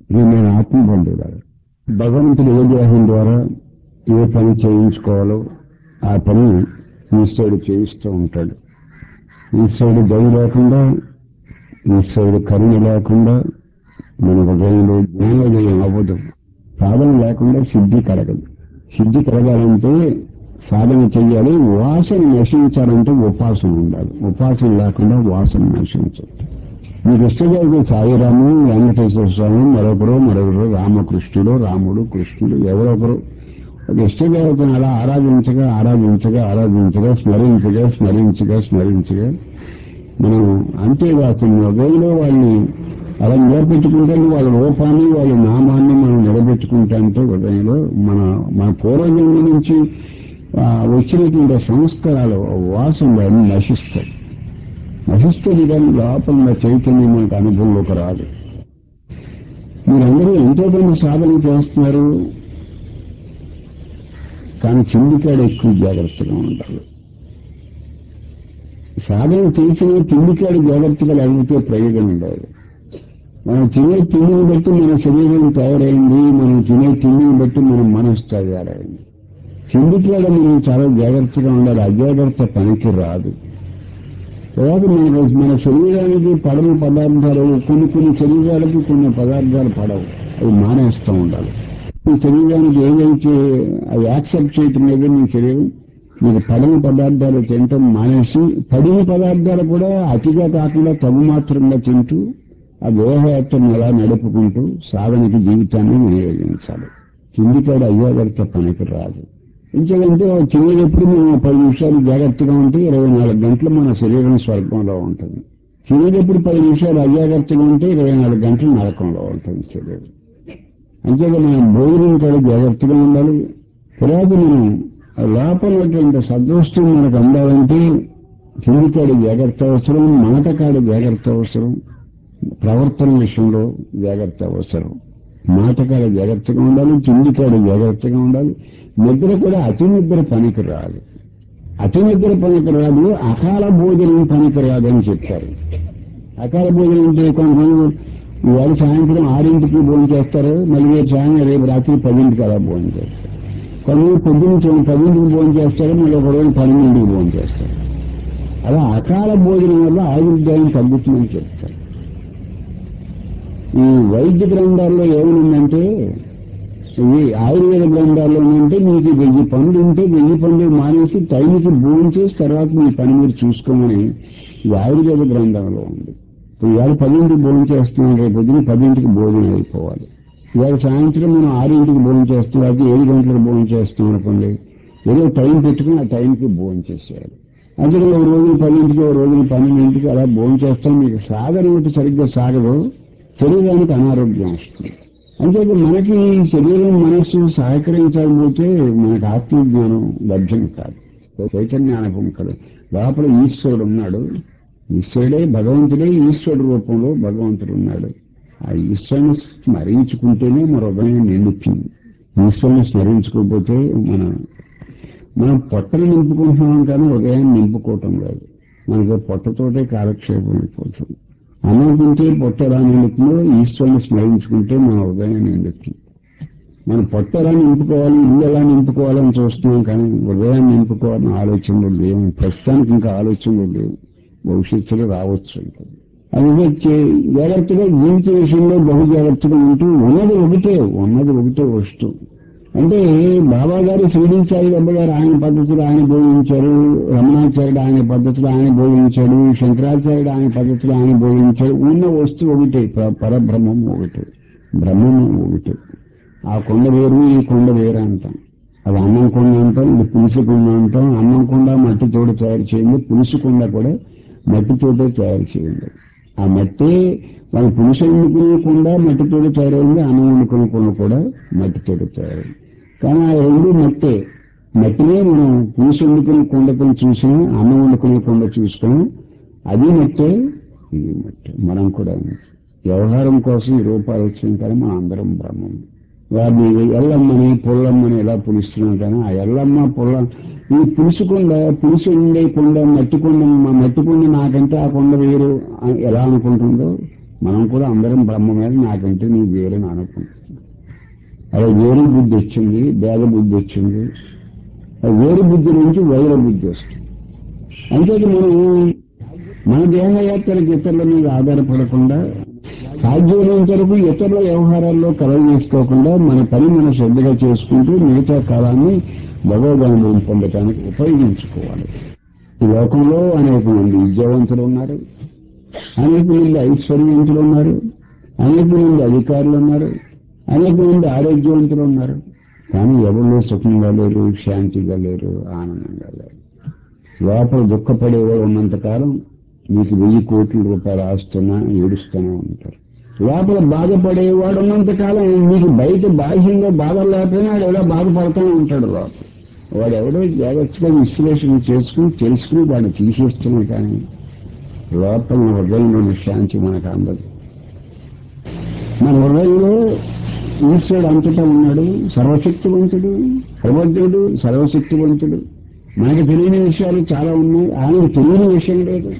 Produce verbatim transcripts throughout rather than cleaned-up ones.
నేను ఆత్మబంధువులారు భగవంతుడు ఏ దేహం ద్వారా ఏ పని చేయించుకోవాలో ఆ పని ఈశ్వరుడు చేయిస్తూ ఉంటాడు. ఈశ్వరుడు దయ లేకుండా, ఈశ్వరుడు కరుణ లేకుండా మన హృదయంలో జ్ఞానోదయం అవ్వదు. సాధన లేకుండా సిద్ధి కలగదు. సిద్ధి కలగాలంటే సాధన చెయ్యాలి. వాసన నశించాలంటే ఉపాసన ఉండాలి. ఉపాసన లేకుండా వాసన నశించదు. మీకు ఇష్టమైతే సాయిరాము, వెంకటేశ్వర స్వామి, మరొకరు మరొకరు రామకృష్ణుడు, రాముడు, కృష్ణుడు, ఎవరొకరు ఒక ఇష్టదేవతను అలా ఆరాధించగా ఆరాధించగా ఆరాధించగా స్మరించగా స్మరించగా స్మరించగా మనం అంతేకాకుండా హృదయంలో వాళ్ళని అలా నిలబెట్టుకుంటే వాళ్ళ రూపాన్ని వాళ్ళ నామాన్ని మనం నిలబెట్టుకుంటే అంటే హృదయంలో మన మన పూర్వజన్మ నుంచి వచ్చినటువంటి సంస్కారాలు వాసనలు అన్ని నశిస్తాయి. నశిస్తుంది కానీ లోపల చైతన్యం మనకు అనుభవంలోకి రాదు. మీరందరూ ఎంతో మంది సాధన చేస్తున్నారు, కానీ తిండికాడ ఎక్కువ జాగ్రత్తగా ఉండాలి. సాధన చేసిన తిండికాడ జాగ్రత్తగా లేకపోతే ప్రయోజనం లేదు. మనం తినే తిండిని బట్టి మన శరీరం తయారైంది, మనం తినే తిండిని బట్టి మన మనసు తయారైంది. తిండికాడ మనం చాలా జాగ్రత్తగా ఉండాలి. అజాగ్రత్త పనికి రాదు. తర్వాత మన మన శరీరానికి పడని పదార్థాలు, కొన్ని కొన్ని శరీరాలకి కొన్ని పదార్థాలు పడవు, అవి మానేస్తూ ఉండాలి. మీ శరీరానికి ఏదైతే అవి యాక్సెప్ట్ చేయటం లేదు, మీ శరీరం మీకు పడని పదార్థాలు తినటం మానేసి పడిన పదార్థాలు కూడా అతిగా కాకుండా తగు మాత్రంగా తింటూ ఆ దేహయాత్రను ఎలా నడుపుకుంటూ సాధనకి జీవితాన్ని వినియోగించాలి. తిండికాడ అయ్యాగర్త పనికి రాదు. ఇంకేదంటే తినేటప్పుడు మేము పది నిమిషాలు జాగ్రత్తగా ఉంటే ఇరవై నాలుగు గంటలు మన శరీరం స్వర్గంలో ఉంటుంది. తినేటప్పుడు పది నిమిషాలు అజాగ్రత్తగా ఉంటే ఇరవై నాలుగు గంటలు నరకంలో ఉంటుంది శరీరం. అంతేగా మనం భోజనం కూడా జాగ్రత్తగా ఉండాలి. తర్వాత మనం లోపలటువంటి సద్వస్తువు మనకు అందాలంటే తిండికాడ జాగ్రత్త అవసరం, మాటకాడ జాగ్రత్త అవసరం, ప్రవర్తన విషయంలో జాగ్రత్త అవసరం. మాటకాడ జాగ్రత్తగా ఉండాలి, తిండికాడ జాగ్రత్తగా ఉండాలి. నిద్ర కూడా అతి నిద్ర పనికి రాదు. అతి నిద్ర పనికి రాదు, అకాల భోజనం పనికి రాదని చెప్పారు. అకాల భోజనం అంటే కొంతమంది ఇవాళ సాయంత్రం ఆరింటికి భోజనం చేస్తారు, మళ్ళీ రేపు సాయంత్రం రేపు రాత్రి పదింటికి అలా భోజనం చేస్తారు. కొంతమంది పొద్దున్న పదింటికి భోజనం చేస్తారు, మళ్ళీ ఒక రోజు పన్నెండింటికి భోజనం చేస్తారు. అలా అకాల భోజనం వల్ల ఆయుర్దాయం తగ్గుతుందని చెప్తారు. ఈ వైద్య గ్రంథాల్లో ఏమనుందంటే, ఈ ఆయుర్వేద గ్రంథాల్లో ఏంటంటే మీకు వెయ్యి పనులు ఉంటే వెయ్యి పనులు మానేసి టైంకి భోజనం చేసి తర్వాత మీ పని మీరు చూసుకోమని ఈ ఆయుర్వేద గ్రంథంలో ఉంది. ఇవాళ పదింటికి భోజనం చేస్తున్నాం, రేపు పొద్దున పదింటికి భోజనం అయిపోవాలి. ఇవాళ సాయంత్రం మనం ఆరింటికి భోజనం చేస్తున్నాం, అయితే ఏడు గంటలకు భోజనం చేస్తాం అనుకోండి, ఏదో టైం పెట్టుకుని ఆ టైంకి భోజనం చేసేయాలి. అందుకే ఒక రోజులు పదింటికి, ఒక రోజులు పన్నెండింటికి అలా భోజనం చేస్తాం. మీకు సాగరం ఒకటి సరిగ్గా సాగదు, శరీరానికి అనారోగ్యం వస్తుంది. అంతే మనకి శరీరం మనస్సు సహకరించకపోతే మనకు ఆత్మజ్ఞానం లభ్యం కాదు, చైతన్యానుభవం కాదు. లోపల ఈశ్వరుడు ఉన్నాడు, ఈశ్వరుడే భగవంతుడే ఈశ్వరుడు రూపంలో భగవంతుడు ఉన్నాడు. ఆ ఈశ్వరుని స్మరించుకుంటేనే మన హృదయం నిండుతుంది. ఈశ్వరుని స్మరించుకోకపోతే మన మనం పొట్టను నింపుకుంటున్నాం కానీ హృదయాన్ని నింపుకోవటం లేదు. మనకి పొట్టతోటే కాలక్షేపం అయిపోతుంది. అన్నం తింటే పొట్ట ఎలా నిండుతుందో ఈశ్వరుని స్మరించుకుంటే మన హృదయం నిండుతుంది. మనం పొట్ట ఎలా నింపుకోవాలి, ఇల్లు ఎలా నింపుకోవాలని చూస్తున్నాం కానీ హృదయాన్ని నింపుకోవాలని ఆలోచనలు లేవు. ప్రస్తుతానికి ఇంకా ఆలోచనలు లేవు, భవిష్యత్తులో రావచ్చు. అది జాగ్రత్తగా జీవిత విషయంలో బహు జాగ్రత్తగా ఉంటూ ఉన్నది ఒకటే ఉన్నది ఒకటే వస్తువు. అంటే బాబా గారు షిరిడీ సాయిబాబా గారు ఆయన పద్ధతులు ఆయన బోధించారు, రమణాచార్యుడు ఆయన పద్ధతులు ఆయన బోధించాడు, శంకరాచార్యుడు ఆయన పద్ధతులు ఆయన బోధించాడు. ఉన్న వస్తువు ఒకటే, పరబ్రహ్మము ఒకటే, బ్రహ్మము ఒకటే. ఆ కొండ వేరు ఈ కొండ వేరు అంటాం. అది అన్నం కొండ అంటాం, ఇది పులుసు కొండ అంటాం. అన్నం కొండ మట్టి తోట తయారు చేయండి, పులుసు కొండ కూడా మట్టి తోటే తయారు చేయండి. ఆ మట్టి మన పులుసు వండుకునే కొండ మట్టి తోట తయారైంది, అన్నం వండుకునే కొండ కూడా మట్టి తోట తయారైంది. కానీ ఆ రెండు మట్టే. మట్టినే మనం పులుసు వండుకునే కొండకొని చూసినా, అన్నం వండుకునే కొండ చూసుకుని అది మట్టే ఇది మట్టే. మనం కూడా వ్యవహారం కోసం ఈ రూపాలు వచ్చినాం కానీ మనం అందరం బ్రహ్మం. వారిని ఎల్లమ్మని పొల్లమ్మని ఎలా పులుస్తున్నాం కానీ ఆ ఎల్లమ్మ పొల్ల ఈ పులుసు కొండ పులుసు ఉండే కొండ మట్టి కొండ మట్టి కొండ నాకంటే ఆ కొండ వేరు ఎలా అనుకుంటుందో మనం కూడా అందరం బ్రహ్మ మీద నాకంటే నీ వేరని అనుకుంటాం. అలా వేరు బుద్ధి వచ్చింది, భేద బుద్ధి వచ్చింది. వేరు బుద్ధి నుంచి వైర బుద్ధి వస్తుంది. అంతేది మనం మన దేహయాత్రలకు ఇతరుల మీద ఆధారపడకుండా సాధ్యమైనంత వరకు ఇతరుల వ్యవహారాల్లో కలవ చేసుకోకుండా మన పని మనం శ్రద్ధగా చేసుకుంటూ మిగతా కాలాన్ని భగవద్గమనం పొందటానికి ఉపయోగించుకోవాలి. ఈ లోకంలో అనేక మంది విద్యావంతులు ఉన్నారు, అనేక మంది ఐశ్వర్యవంతులు ఉన్నారు, అనేక మంది అధికారులు ఉన్నారు, అనేక మంది ఆరోగ్యవంతులు ఉన్నారు. కానీ ఎవరు సుఖంగా లేరు, శాంతిగా లేరు, ఆనందంగా లేరు. లోపల దుఃఖపడేవాడు ఉన్నంతకాలం మీకు వెయ్యి కోట్ల రూపాయలు ఆస్తున్నా ఏడుస్తూనే ఉంటారు. లోపల బాధపడేవాడు ఉన్నంతకాలం మీకు బయట బాహ్యంగా బాధ లేకపోయినా వాడు ఎలా బాధపడుతూనే ఉంటాడు. లోపల వాడు ఎవడో జాగ్రత్తగా విశ్లేషణ చేసుకుని తెలుసుకుని వాడిని తీసేస్తున్నాడు. కానీ లోపల హృదయంలోని శాంతి మనకు అందదు. మన హృదయంలో ఈశ్వరుడు అంతటా ఉన్నాడు, సర్వశక్తివంతుడు, ప్రబద్ధుడు, సర్వశక్తివంతుడు. మనకు తెలియని విషయాలు చాలా ఉన్నాయి, ఆయనకు తెలియని విషయం లేదు.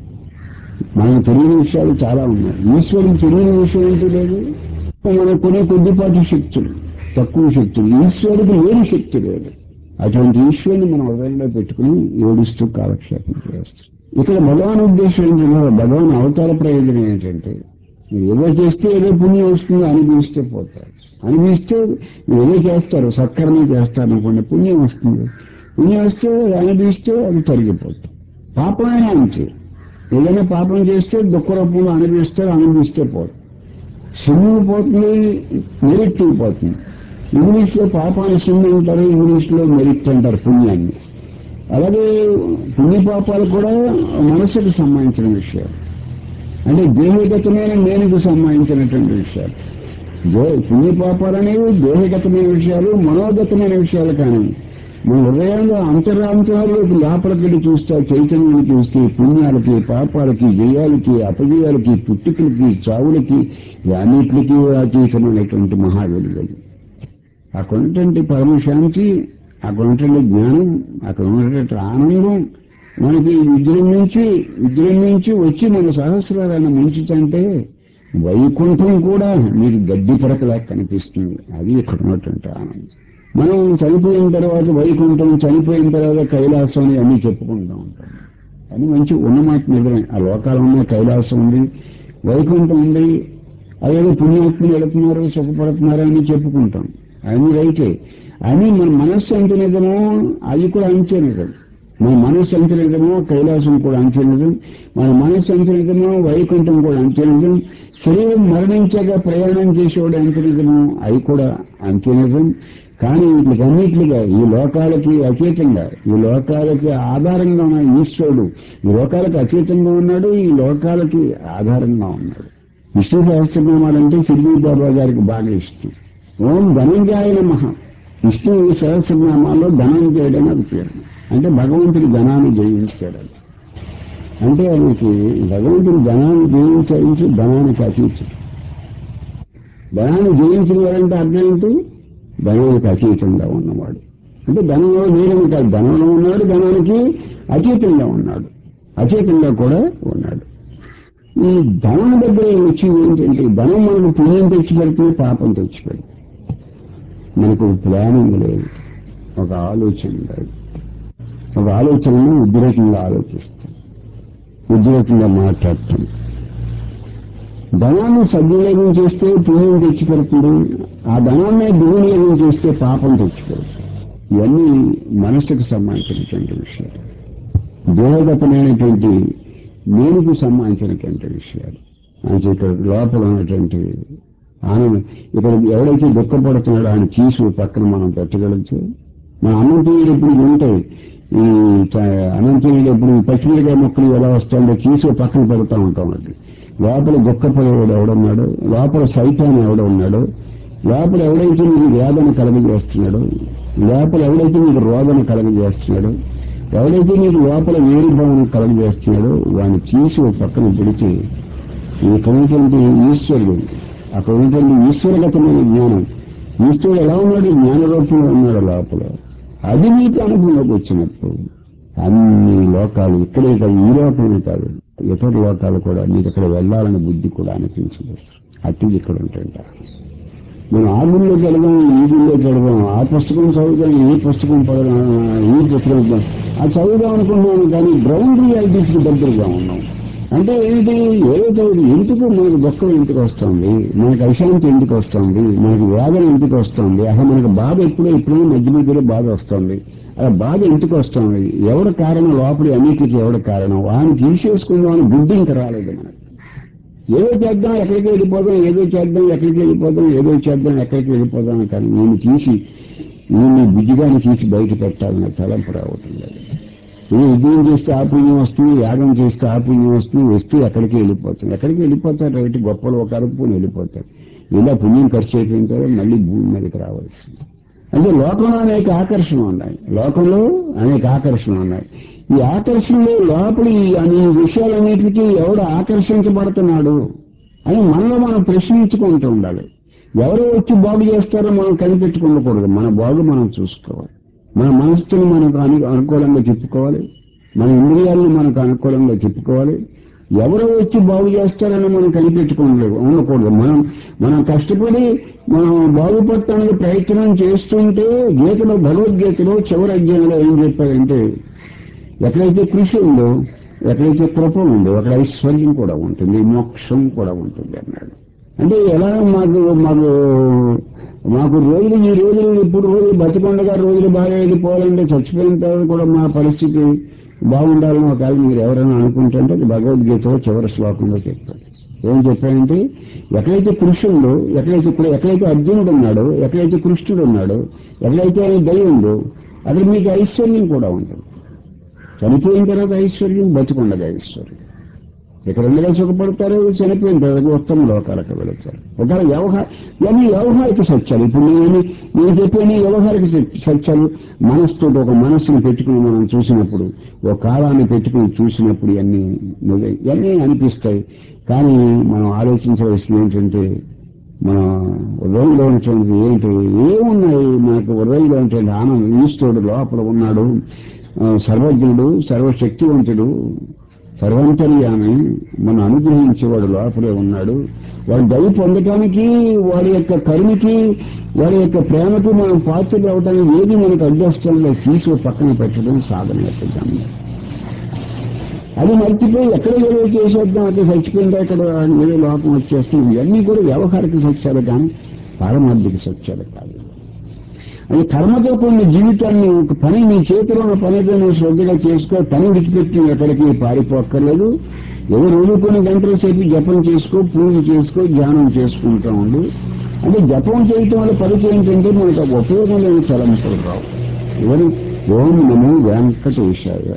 మనకు తెలియని విషయాలు చాలా ఉన్నాయి, ఈశ్వరుడికి తెలియని విషయం ఏంటో లేదు. మనకు కొన్ని కొద్దిపాటి శక్తులు, తక్కువ శక్తులు, ఈశ్వరుడికి లేని శక్తి లేదు. అటువంటి ఈశ్వరుని మనం హృదయంలో పెట్టుకుని ఏడుస్తూ కాలక్షేపం చేస్తాం. ఇక్కడ భగవాన్ ఉద్దేశం ఏంటంటే, భగవాన్ అవతార ప్రయోజనం ఏంటంటే, మీరు ఏదో చేస్తే ఏదో పుణ్యం వస్తుందో అనిపిస్తే పోతారు. అనిపిస్తే మీరు ఏదో చేస్తారు, సత్కర్మ చేస్తారు అనుకోండి, పుణ్యం వస్తుంది. పుణ్యం వస్తే అనిపిస్తే అది తరిగిపోతుంది. పాపమైనా అంతే, ఏదైనా పాపం చేస్తే దుఃఖ రూపంలో అనిపిస్తారు, అనిపిస్తే పోతుంది. సిమ్ము పోతుంది, మెరిట్ పోతుంది. ఇంగ్లీష్ లో పాపాన్ని సిమ్ము అంటారు, ఇంగ్లీష్ లో మెరిట్ అంటారు పుణ్యాన్ని. అలాగే పుణ్య పాపాలు కూడా మనసుకు సంబంధించిన విషయాలు, అంటే దేహగతమైన నేనుకు సంబంధించినటువంటి విషయాలు. పుణ్య పాపాలు అనేవి దేహగతమైన విషయాలు, మనోగతమైన విషయాలు. కానీ మన హృదయంలో అంతరాంతరాల్లోకి లోపలికి చూస్తే, చైతన్యాన్ని చూస్తే, పుణ్యాలకి, పాపాలకి, జయాలకి, అపజయాలకి, పుట్టుకలకి, చావులకి, అన్నిటికీ అతీతమైనటువంటి మహావెలుగలు. అక్కడ ఉన్నటువంటి పరమశాంతి, అక్కడ ఉన్నటువంటి జ్ఞానం, అక్కడ ఉన్నటువంటి ఆనందం మనకి విజృంభించి విజృంభించి వచ్చి మన సహస్రాలను ముంచుతంటే వైకుంఠం కూడా మీకు గడ్డి పరకలా కనిపిస్తుంది. అది ఇక్కడ ఉన్నటువంటి ఆనందం. మనం చనిపోయిన తర్వాత వైకుంఠం, చనిపోయిన తర్వాత కైలాసం అని అన్నీ చెప్పుకుంటూ ఉంటాం. అని మంచి ఉన్నమాట నిజమే. ఆ లోకాలంలో కైలాసం ఉంది, వైకుంఠం ఉంది, అదేదో పుణ్యాత్మలు వెళుతున్నారు, సుఖపడుతున్నారు అని చెప్పుకుంటాం. అన్ని రైతే. అని మన మనస్సు ఎంత నిజమో అది కూడా అంతే నిజం. మన మనస్సు ఎంత నిజమో కైలాసం కూడా అంతే నిజం. మన మనస్సు ఎంత నిజమో వైకుంఠం కూడా అంతే నిజం. శరీరం మరణించాక ప్రయాణం చేసేవాడు ఎంత నిజమో అవి కూడా అంతే నిజం. కానీ వీటికన్నిటిగా ఈ లోకాలకి అతీతంగా, ఈ లోకాలకి ఆధారంగా ఉన్న ఈశ్వరుడు ఈ లోకాలకు అతీతంగా ఉన్నాడు, ఈ లోకాలకి ఆధారంగా ఉన్నాడు. విష్ణు సహస్రనామాలంటే సిద్ధి బాబా గారికి బాగా ఇష్టం. ఓం ధనంజాయ నమః. విష్ణు సహస్రనామాల్లో ధనంజయుడని అది పేరు. అంటే భగవంతుడి ధనాన్ని జయించాడు. అంటే ఆయనకి భగవంతుడి ధనాన్ని జయించి ధనానికి అతీతం. ధనాన్ని జయించిన వాడంటే అర్థం ఏంటి? ధనానికి అతీతంగా ఉన్నవాడు. అంటే ధనంలో వీరని కాదు, ధనంలో ఉన్నాడు, ధనానికి అతీతంగా ఉన్నాడు, అతీతంగా కూడా ఉన్నాడు. ఈ ధనం దగ్గర వచ్చి ఏంటంటే, ధనం మనకు పుణ్యం తెచ్చిపెడుతుంది, పాపం తెచ్చిపెడుతుంది. మనకు ప్లానింగ్ లేదు, ఒక ఆలోచన లేదు. ఒక ఆలోచనను ఉద్రేకంగా ఆలోచిస్తాం, ఉద్రేకంగా మాట్లాడతాం. ధనాన్ని సద్వినియోగం చేస్తే పుణ్యం తెచ్చిపెడుతుంది, ఆ ధనాన్ని దుర్వినియోగం చేస్తే పాపం తెచ్చిపెడుతుంది. ఇవన్నీ మనసుకు సంబంధించినటువంటి విషయాలు, దేవగతమైనటువంటి నేనుకు సంబంధించినటువంటి విషయాలు. అంటే ఇక్కడ లోపల ఉన్నటువంటి ఆనందం, ఇక్కడ ఎవడైతే దుఃఖపడుతున్నాడో ఆయన చీసు పక్కన మనం పెట్టగలిగితే, మన అనంతీయుడు ఎప్పుడు ఉంటాయి, ఈ అనంతీయుడు ఎప్పుడు పచ్చిమిరకాయ మొక్కలు ఎలా వస్తాయంటే చీసు పక్కన పెడతా ఉంటాం. అది లోపల దుఃఖపడేవాడు ఎవడున్నాడు, లోపల సైతాన్ని ఎవడున్నాడు, లోపల ఎవడైతే నీకు వేదన కలగజేస్తున్నాడు, లోపల ఎవడైతే నీకు రోదన కలగజేస్తున్నాడు, ఎవడైతే నీకు లోపల వేరుభావం కలగజేస్తున్నాడో వాడిని తీసి ఒక పక్కన పెడితే ఇక్కడ ఉన్నటువంటి ఈశ్వరుడు, అక్కడ ఉన్నటువంటి ఈశ్వరగతమైన జ్ఞానం, ఈశ్వరుడు ఎలా ఉన్నాడు? జ్ఞాన రూపంలో ఉన్నాడు లోపల. అది నీకు అనుభవంలోకి వచ్చినప్పుడు అన్ని లోకాలు ఇక్కడే కాదు, ఈ లోకమే కాదు, ఇతర లోకాలు కూడా నీకు ఇక్కడ వెళ్ళాలని బుద్ధి కూడా అనిపించదు. అట్టిది ఇక్కడ ఉంటాయంటారు. మనం ఆ గుళ్ళోకి వెళదాం, ఈ గుళ్ళోకి వెళదాం, ఆ పుస్తకం చదువుదాం, ఈ పుస్తకం పడదాం, ఈ పుస్తకం ఆ చదువుదాం అనుకుంటున్నాను. కానీ గ్రౌండ్ రియాలిటీస్ కి దగ్గరగా ఉన్నాం. అంటే ఏంటి, ఏదో ఎందుకు మనకు దుఃఖం ఎందుకు వస్తుంది, మనకు అశాంతి ఎందుకు వస్తుంది, మనకు వేదన ఎందుకు వస్తుంది, అసలు మనకు బాధ ఎప్పుడో ఎప్పుడైనా మధ్య మధ్యలో బాధ వస్తుంది. అలా బాధ ఎందుకు వస్తుంది, ఎవడ కారణం, లోపలి అన్నిటికీ ఎవడ కారణం, వాడిని తీసేసుకుందాం అని బుద్ధి ఇంకా రాలేదు మనకు. ఏదో చేద్దాం ఎక్కడికి వెళ్ళిపోదాం, ఏదో చేద్దాం ఎక్కడికి వెళ్ళిపోదాం, ఏదో చేద్దాం ఎక్కడికి వెళ్ళిపోదాం. కానీ నేను తీసి నేను బుద్ధిగాని తీసి బయట పెట్టాలని తలంపు రావటం లేదు. నేను ఉద్యోగం చేస్తే ఆ పుణ్యం వస్తుంది, యాగం చేస్తే ఆ పుణ్యం వస్తుంది, వస్తే ఎక్కడికి వెళ్ళిపోతుంది. ఎక్కడికి వెళ్ళిపోతారు, రైతు గొప్పలు ఒక అరుపుని వెళ్ళిపోతారు. ఇలా పుణ్యం ఖర్చు అయిపోయిన తర్వాత మళ్ళీ భూమి మీదకి రావాల్సింది. అంటే లోకంలో అనేక ఆకర్షణ ఉన్నాయి, లోకంలో అనేక ఆకర్షణ ఉన్నాయి. ఈ ఆకర్షణలో లోపలి అనే విషయాలన్నిటికీ ఎవడు ఆకర్షించబడుతున్నాడు అని మనలో మనం ప్రశ్నించుకుంటూ ఉండాలి. ఎవరో వచ్చి బాగు చేస్తారో మనం కనిపెట్టుకోకూడదు. మన బాగు మనం చూసుకోవాలి. మన మనస్సుని మనకు అను అనుకూలంగా చెప్పుకోవాలి. మన ఇంద్రియాలను మనకు అనుకూలంగా చెప్పుకోవాలి. ఎవరో వచ్చి బాగు చేస్తారని మనం కనిపెట్టుకోలేదు ఉండకూడదు. మనం మనం కష్టపడి మనం బాగుపడటానికి ప్రయత్నం చేస్తుంటే గీతలో, భగవద్గీతలో చివరి అధ్యాయంలో ఏం చెప్పారంటే, ఎక్కడైతే కృషి ఉందో, ఎక్కడైతే కృప ఉందో అక్కడ ఐశ్వర్యం కూడా ఉంటుంది, మోక్షం కూడా ఉంటుంది అన్నాడు. అంటే ఎలా మాకు మాకు మాకు రోజులు ఈ రోజులు ఇప్పుడు రోజులు బతికొండగా రోజులు బాగా వెళ్ళిపోవాలంటే చచ్చిపోయిన తర్వాత కూడా మా పరిస్థితి బాగుండాలని ఒకవేళ మీరు ఎవరైనా అనుకుంటే అది భగవద్గీతలో చివరి శ్లోకంలో చెప్పాడు. ఏం చెప్పాడంటే, ఎక్కడైతే కృషి ఉందో, ఎక్కడైతే ఎక్కడైతే అర్జునుడు ఉన్నాడో, ఎక్కడైతే కృష్ణుడు ఉన్నాడో, ఎక్కడైతే దయ ఉందో అక్కడ మీకు ఐశ్వర్యం కూడా ఉంటుంది. చనిపోయిన తర్వాత ఐశ్వర్యం, బతికొండగా ఐశ్వర్యం. ఇక్కడ ఉండగా సుఖపడతారు, చనిపోయిన తర్వాత ఉత్తమ లోకాలకు వెళతారు. ఒకవేళ వ్యవహార ఇవన్నీ వ్యవహారిక సత్యాలు. ఇప్పుడు నేను నేను చెప్పేది వ్యవహారిక సత్యాలు. మనస్సుతో ఒక మనస్సును పెట్టుకుని మనం చూసినప్పుడు, ఒక కాలాన్ని పెట్టుకుని చూసినప్పుడు ఇవన్నీ ఇవన్నీ అనిపిస్తాయి. కానీ మనం ఆలోచించవలసింది ఏంటంటే, మన హృదయంలో ఉన్నటువంటి ఏంటి ఏమున్నాయి, మనకు హృదయంలో ఉన్నటువంటి ఆనందం. ఈశ్వరుడు లోపల ఉన్నాడు, సర్వజ్ఞుడు, సర్వశక్తివంతుడు, సర్వంతర్యామి, మనం అనుగ్రహించేవాడు లోపలే ఉన్నాడు. వాడు దయ పొందటానికి, వాడి యొక్క కరుణకి, వాడి యొక్క ప్రేమకి మనం పాత్రలు అవడానికి ఏది మనకు అడ్డొస్తుందో తీసి పక్కన పెట్టడం సాధన యొక్క గమ్యం. అది మర్చిపోయి ఎక్కడ ఏదో చేసేద్దాం, అక్కడ చచ్చిపోయిందా ఇక్కడ ఏదో లోపం వచ్చేస్తుంది. ఇవన్నీ కూడా వ్యవహారిక సత్యాలు కానీ పారమార్థిక సత్యాలు కాదు. అది కర్మతో కూడిన జీవితాన్ని, ఒక పని నీ చేతిలో ఉన్న పనితో నువ్వు శ్రద్ధగా చేసుకో. పని విడిచిపెట్టి ఎక్కడికి పారిపోక్కర్లేదు. ఏదో రోజు కొన్ని గంటల సేపు జపం చేసుకో, పూజ చేసుకో, ధ్యానం చేసుకుంటా ఉండు. అంటే జపం చేయటం వల్ల ఫలితం ఏంటంటే మనకు ఉపయోగం లేని తలంపులు రావు. ఎవరు ఓం నమో వెంకటేశాయ,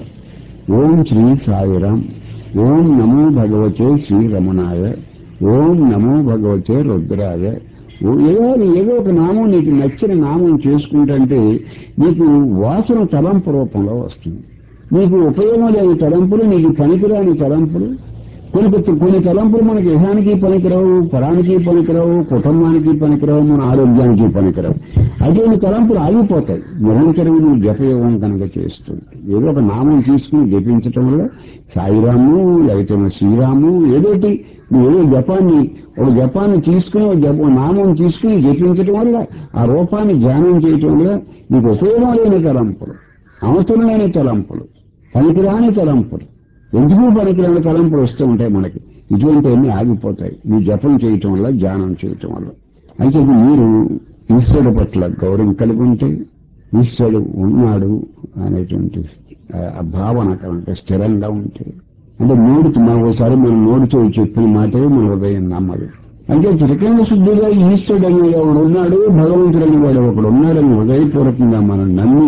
ఓం శ్రీ సాయిరాం, ఓం నమో భగవతే శ్రీరమణాయ, ఓం నమో భగవతే రుద్రాయ. ఏదో ఏదో ఒక నామం నీకు నచ్చిన నామం చేసుకుంటే నీకు వాసన తలంపు రూపంలో వస్తుంది. నీకు ఉపయోగం లేని తలంపులు, నీకు పనికిరాని తలంపులు, కొన్ని కొన్ని తలంపులు మనకి ఇహానికి పనికిరావు, పరానికి పనికిరావు, కుటుంబానికి పనికిరావు, మన ఆరోగ్యానికి పనికిరావు. అటువంటి తలంపులు ఆగిపోతాయి నిరంతరం నువ్వు జపయోగం కనుక చేస్తుంది. ఏదో ఒక నామం తీసుకుని జపించటం వల్ల సాయిరాము లేకపోతే శ్రీరాము ఏదోటి ఏదో జపాన్ని ఒక జపాన్ని తీసుకుని ఒక జప నామం తీసుకుని జపించటం వల్ల, ఆ రూపాన్ని ధ్యానం చేయటం వల్ల నీకు ఉపయోగం లేని తలంపులు, అవసరం లేని తలంపులు, పనికిరాని తలంపులు, ఎందుకు పనికిరాని తలంపులు వస్తూ ఉంటాయి మనకి. ఇటువంటివన్నీ ఆగిపోతాయి నీ జపం చేయటం వల్ల, ధ్యానం చేయటం వల్ల. అయితే మీరు ఈశ్వరుడు పట్ల గౌరవం కలిగి ఉంటే, ఈశ్వరుడు ఉన్నాడు అనేటువంటి ఆ భావన కనుక స్థిరంగా ఉంటే, అంటే నోడుతూ మనం ఒకసారి మనం నోడుతూ చెప్పిన మాటే మన హృదయం నమ్మదు. అంటే త్రికరణ శుద్ధిగా ఈశ్వరుడు అనేది ఒకడు ఉన్నాడు, భగవంతుడు అనేవాడు ఒకడు ఉన్నాడని హృదయపూర్వకంగా మనం నమ్మి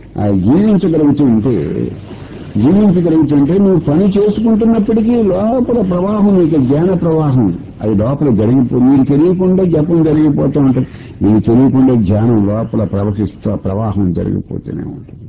జీవించగలుగుతుంటే జీవించగలుగుతుంటే నువ్వు పని చేసుకుంటున్నప్పటికీ లోపల ప్రవాహం, నీకు జ్ఞాన ప్రవాహం అది లోపల జరిగిపో నీకు తెలియకుండా జపం జరిగిపోతూ ఉంటుంది. నీకు తెలియకుండా ధ్యానం లోపల ప్రవహిస్తూ ప్రవాహం జరిగిపోతూనే ఉంటుంది.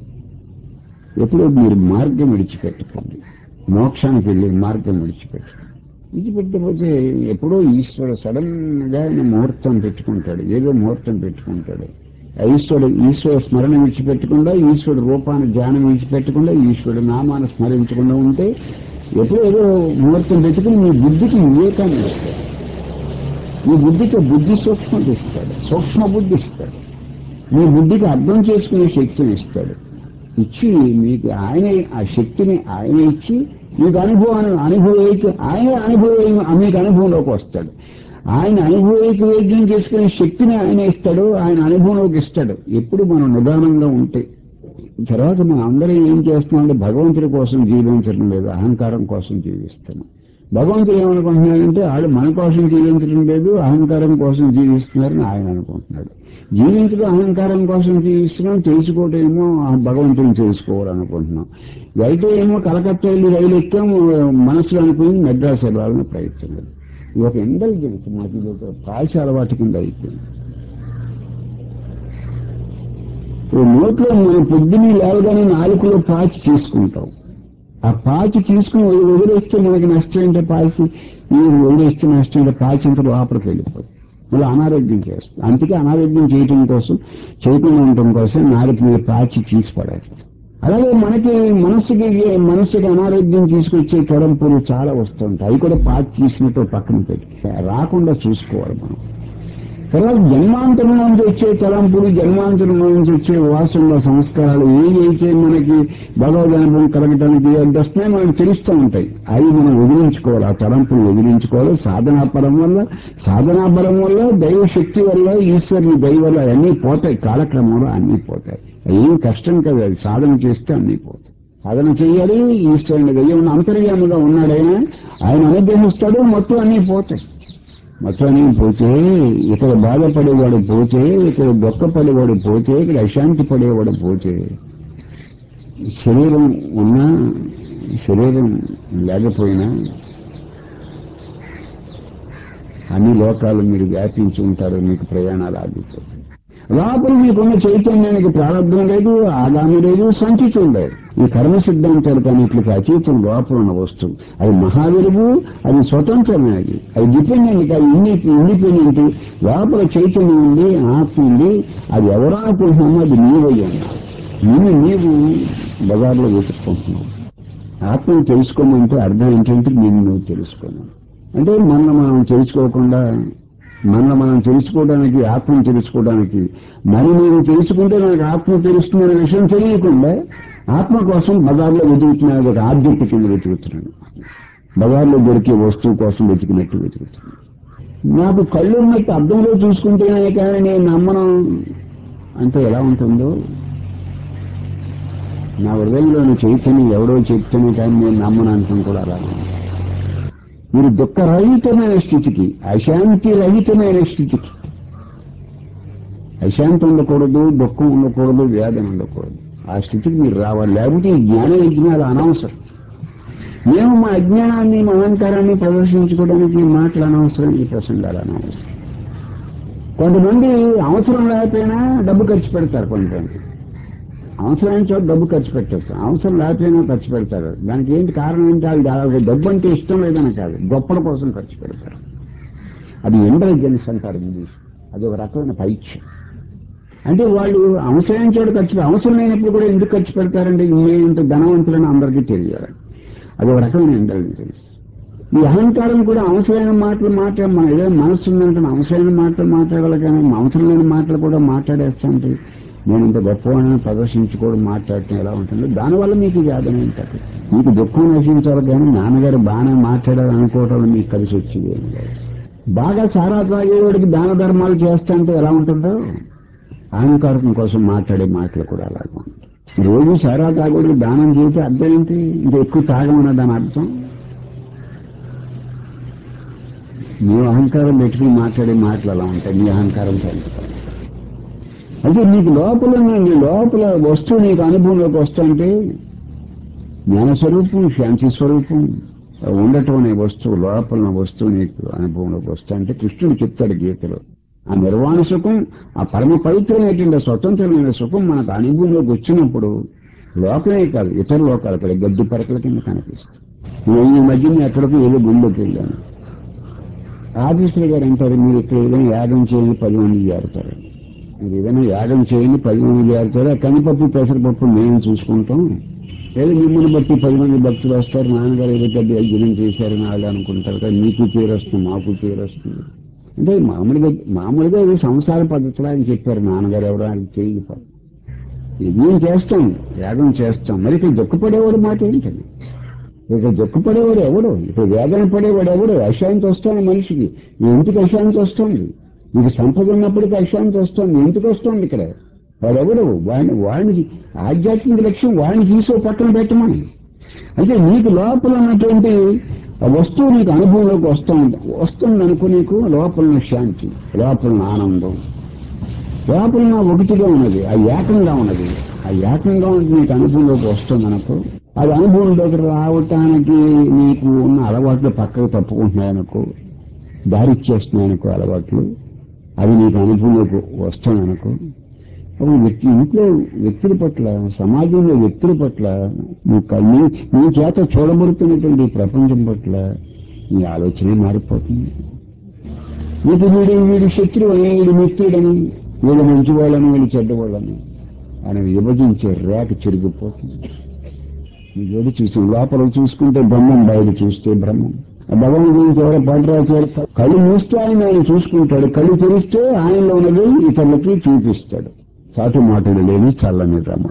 ఎప్పుడూ మీరు మార్గం విడిచిపెట్టకండి, మోక్షానికి వెళ్ళి మార్గం విడిచిపెట్టండి. విడిచిపెట్టకపోతే ఎప్పుడో ఈశ్వరుడు సడన్ గా ముహూర్తం పెట్టుకుంటాడు, ఏదో ముహూర్తం పెట్టుకుంటాడు. ఈశ్వరుడు ఈశ్వర స్మరణ విడిచిపెట్టకుండా, ఈశ్వరుడు రూపాన్ని ధ్యానం విడిచిపెట్టకుండా, ఈశ్వరుడు నామాన్ని స్మరించకుండా ఉంటే ఎప్పుడు ఏదో ముహూర్తం పెట్టుకుని మీ బుద్ధికి వివేకాన్ని ఇస్తాడు. మీ బుద్ధికి బుద్ధి సూక్ష్మత ఇస్తాడు, సూక్ష్మ బుద్ధి ఇస్తాడు. మీ బుద్ధికి అర్థం చేసుకునే శక్తిని ఇస్తాడు. ఇచ్చి మీకు ఆయన ఆ శక్తిని ఆయన ఇచ్చి మీకు అనుభవాన్ని అనుభవైకి ఆయన అనుభవం మీకు అనుభవంలోకి వస్తాడు. ఆయన అనుభవైకి వైద్యం చేసుకునే శక్తిని ఆయన ఇస్తాడు, ఆయన అనుభవంలోకి ఇస్తాడు. ఎప్పుడు మనం నిదానంగా ఉంటే. తర్వాత మనం అందరం ఏం చేస్తున్నామంటే భగవంతుడి కోసం జీవించడం లేదు, అహంకారం కోసం జీవిస్తున్నాం. భగవంతుడు ఏమనుకుంటున్నాడంటే వాళ్ళు మన కోసం జీవించడం లేదు, అహంకారం కోసం జీవిస్తున్నారని ఆయన అనుకుంటున్నాడు. జీవించడం అహంకారం కోసం జీవిస్తున్నాం, తెలుసుకోవటం ఏమో భగవంతుని తెలుసుకోవాలనుకుంటున్నాం. అయితే ఏమో కలకత్తా వెళ్ళి రైలు ఎక్కాం, మనసులో అనుకుని మెడ్రాస్ వెళ్ళాలని ప్రయత్నం. ఇది ఒక ఇంటెలిజెన్స్, మాకు ఇది ఒక పాసి అలవాటు కింద అయిపోయింది. నోట్లో మనం పొద్దున్నీ లేవగానే నాలుగులో పాచి తీసుకుంటాం. ఆ పాచి తీసుకుని వదిలేస్తే మనకి నష్టం ఏంటో పాచి వదిలేస్తే నష్టం ఏంటో పాచి అంతా లోపలికి వెళ్ళిపోతుంది, మళ్ళీ అనారోగ్యం చేస్తుంది. అందుకే అనారోగ్యం చేయటం కోసం, చేయకుండా ఉండటం కోసం నాలుగు మీద పాచి తీసి పడేస్తాం. అలాగే మనకి మనస్సుకి మనస్సుకి అనారోగ్యం తీసుకొచ్చే తలంపులు చాలా వస్తుంటాయి. అవి కూడా పాచి తీసినట్టు పక్కన పెట్టి రాకుండా చూసుకోవాలి మనం. తర్వాత జన్మాంతరం నుంచి వచ్చే తలంపులు, జన్మాంతరం నుంచి వచ్చే వాసనల సంస్కారాలు ఏదైతే మనకి భగవద్ అనుభవం కలగటానికి వస్తున్నాయి మనకు తెలుస్తూ ఉంటాయి. అవి మనం వదిలించుకోవాలి, ఆ తలంపులు వదిలించుకోవాలి. సాధనా పరం వల్ల సాధనా బలం వల్ల దైవ శక్తి వల్ల ఈశ్వరుని దయ వల్ల అన్నీ పోతాయి, కాలక్రమంలో అన్నీ పోతాయి. ఏం కష్టం కదా, అది సాధన చేస్తే అన్నీ పోతాయి. సాధన చేయాలి, ఈశ్వరుని దయ అంతర్యాముగా ఉన్నాడైనా ఆయన అనుగ్రహిస్తాడు, మొత్తం అన్నీ పోతాయి. మొత్తాన్ని పోతే ఇక్కడ బాధపడేవాడు పోతే, ఇక్కడ దుఃఖపడేవాడు పోతే, ఇక్కడ అశాంతి పడేవాడు పోతే, శరీరం ఉన్నా శరీరం లేకపోయినా అన్ని లోకాలు మీరు వ్యాపించి ఉంటారు, మీకు ప్రయాణాలు ఆగిపోతాయి. లోపల మీకున్న చైతన్యానికి ప్రారంభం లేదు, ఆగామి లేదు, సంచితం లేదు. ఈ కర్మ సిద్ధాంతాలకు అన్నింటికి అతీతం లోపల ఉన్న వస్తువు. అది మహావిరువు, అది స్వతంత్రమైనది, అది డిపెండెంట్, అది ఇండిపెండెంట్. లోపల చైతన్యం ఉంది, ఆత్మ ఉంది. అది ఎవరో అనుకుంటున్నామో అది నీవయ్యాను. నిన్ను నీవు బజార్లో వెతుక్కుంటున్నావు. ఆత్మను తెలుసుకోమంటే అర్థం ఏంటంటే నిన్ను నువ్వు తెలుసుకోమని. అంటే మనం మనం తెలుసుకోకుండా, మన మనం తెలుసుకోవడానికి, ఆత్మను తెలుసుకోవడానికి, మరి నేను తెలుసుకుంటే నాకు ఆత్మ తెలుస్తుందనే విషయం తెలియకుండా ఆత్మ కోసం బజార్లో వెతుకుతున్నాను, ఒక ఆబ్జెక్ట్ కింద వెతుకుతున్నాను. బజార్లో దొరికే వస్తువు కోసం వెతికినట్టు వెతుకుతున్నాను. నాకు కళ్ళు ఉన్నట్టు అర్థంలో చూసుకుంటేనే కానీ నేను నమ్మను అంటే ఎలా ఉంటుందో, నా హృదయంలోని చైతన్యం ఎవడో చెప్తేనే కానీ నేను నమ్మను అంటాం కూడా అలా. మీరు దుఃఖరహితమైన స్థితికి, అశాంతి రహితమైన స్థితికి, అశాంతి ఉండకూడదు, దుఃఖం ఉండకూడదు, వేదన ఉండకూడదు, ఆ స్థితికి మీరు రావాలి. లేకపోతే ఈ జ్ఞాన యజ్ఞాలు అనవసరం. మేము మా అజ్ఞానాన్ని, మా అహంకారాన్ని ప్రదర్శించుకోవడానికి మాటలు అనవసరం, ఈ ప్రసంగాలు అనవసరం. కొంతమంది అవసరం లేకపోయినా డబ్బు ఖర్చు పెడతారు. కొంతమంది అవసరమైన చోట డబ్బు ఖర్చు పెట్టచ్చు, అవసరం లేకపోయినా ఖర్చు పెడతారు. దానికి ఏంటి కారణం ఏంటి? అది డబ్బు అంటే ఇష్టం లేదని కాదు, గొప్పల కోసం ఖర్చు పెడతారు. అది ఇంటెలిజెన్స్ అంటారు ఇంగ్లీష్. అది ఒక రకమైన పరీక్ష. అంటే వాళ్ళు అవసరమైన చోట ఖర్చు, అవసరం లేనప్పుడు కూడా ఎందుకు ఖర్చు పెడతారంటే ఇంత ధనవంతులని అందరికీ తెలియాలి. అది ఒక రకమైన ఇంటెలిజెన్స్. ఈ అహంకారం కూడా అవసరమైన మాటలు మాట్లాడ, మన ఏదైనా మనస్సు ఉందంటే అవసరమైన మాటలు మాట్లాడాలి, కానీ అవసరం లేని మాటలు కూడా మాట్లాడేస్తా ఉంటే నేను ఇంత గొప్పవాడిని ప్రదర్శించుకోవడం, మాట్లాడటం ఎలా ఉంటుంది? దానివల్ల మీకు వేదన ఏంటంటే మీకు దుఃఖం నశించాలి, కానీ నాన్నగారు బాగానే మాట్లాడాలి అనుకోవటం మీకు కలిసి వచ్చేది ఏమి లేదు. బాగా సారా తాగేవాడికి దాన ధర్మాలు చేస్తాంటే ఎలా ఉంటుందో అహంకారం కోసం మాట్లాడే మాటలు కూడా అలాగే ఉంటాయి. రోజు సారా తాగేవాడికి దానం చేస్తే అర్థం ఏంటి? ఇంకా ఎక్కువ తాగమన్న దాని అర్థం. మీ అహంకారం పెట్టుకుని మాట్లాడే మాటలు అలా ఉంటాయి. మీ అహంకారం పెంచుతాయి. అయితే నీకు లోపల నీ లోపల వస్తువు నీకు అనుభవంలోకి వస్తుంటే జ్ఞానస్వరూపం, శాంతి స్వరూపం ఉండటం అనే వస్తువు, లోపల వస్తువు నీకు అనుభవంలోకి వస్తుంటే కృష్ణుడు చెప్తాడు గీతలో, ఆ నిర్వాణ సుఖం, ఆ పరమ పవిత్రమైనటువంటి స్వతంత్రమైన సుఖం మనకు అనుభవంలోకి వచ్చినప్పుడు లోకమే కాదు ఇతర లోకాలు కూడా గడ్డి పరకల కింద కనిపిస్తుంది. ఈ మధ్య ఎక్కడికి ఏదో గుండెకి వెళ్ళాను. ఆఫీసర్ గారు అంటారు, మీరు ఇక్కడ ఏదైనా యాగం చేయండి పది మంది చేరుతారు, మీరు ఏదైనా యాగం చేయండి పది మంది చేరుతారు, ఆ కందిపప్పు పెసరపప్పు మేము చూసుకుంటాం, ఏదో మిమ్మల్ని బట్టి పది మంది భక్తులు వస్తారు, నాన్నగారు ఏదో పెద్ద యజ్ఞం చేశారని వాళ్ళు అనుకుంటారు కదా, మీకు పేరు వస్తుంది మాకు పేరు వస్తుంది అంటే మామూలుగా మామూలుగా ఇది సంసార పద్ధతిలో అని చెప్పారు. నాన్నగారు ఎవరో ఆయనకు తెలియదు. యజ్ఞం చేస్తాం, యాగం చేస్తాం, మరి ఇక్కడ దుఃఖపడేవాడు మాట ఏంటండి? ఇక్కడ దుఃఖపడేవాడు ఎవడు? ఇక్కడ వేదన పడేవాడు ఎవడు? అశాంతి వస్తుంది మనిషికి. ఎందుకు అశాంతి వస్తుంది? మీకు సంపద ఉన్నప్పటికీ అశాంతి వస్తుంది. ఎందుకు వస్తుంది? ఇక్కడ వాడెవడు? వాడిని వాడిని ఆధ్యాత్మిక లక్ష్యం వాడిని తీసుకో పక్కన పెట్టమని. అంటే నీకు లోపల ఉన్నటువంటి వస్తువు నీకు అనుభవంలోకి వస్తుంది వస్తుంది అనుకో, నీకు లోపల శాంతి, లోపల ఆనందం, లోపల ఒకటిగా ఉన్నది, ఆ ఏకంగా ఉన్నది, ఆ ఏకంగా ఉన్నది నీకు అనుభవంలోకి వస్తుంది అనుకో. అది అనుభవంలోకి రావటానికి నీకు ఉన్న అలవాట్లు పక్కకు తప్పుకుంటున్నాయనుకో, దారిచ్చేస్తున్నాయనుకో అలవాట్లు, అవి నీకు అనుభవంలోకి వస్తాయనుకో. అప్పుడు వ్యక్తి ఇంట్లో వ్యక్తుల పట్ల, సమాజంలో వ్యక్తుల పట్ల, నీ నీ నీ చేత చూడబడుతున్నటువంటి ప్రపంచం పట్ల నీ ఆలోచనే మారిపోతుంది. వీటి వీడి వీడి శత్రువు అని, వీడి మిత్రుడని, వీళ్ళు మంచివాళ్ళని, వీళ్ళు చెడ్డవాళ్ళని అని విభజించే రేఖ చెరిగిపోతుంది. ఏది చూసి లోపల చూసుకుంటే బ్రహ్మం, బయట చూస్తే బ్రహ్మం. భగవాన్ గురించి ఎవరో పాట రాశారు, కళ్ళు మూస్తే ఆయన ఆయన చూసుకుంటాడు, కళ్ళు తెరిస్తే ఆయనలో ఉన్నది ఇతరులకి చూపిస్తాడు. చాటు మాటలు లేని చల్లని రమణ.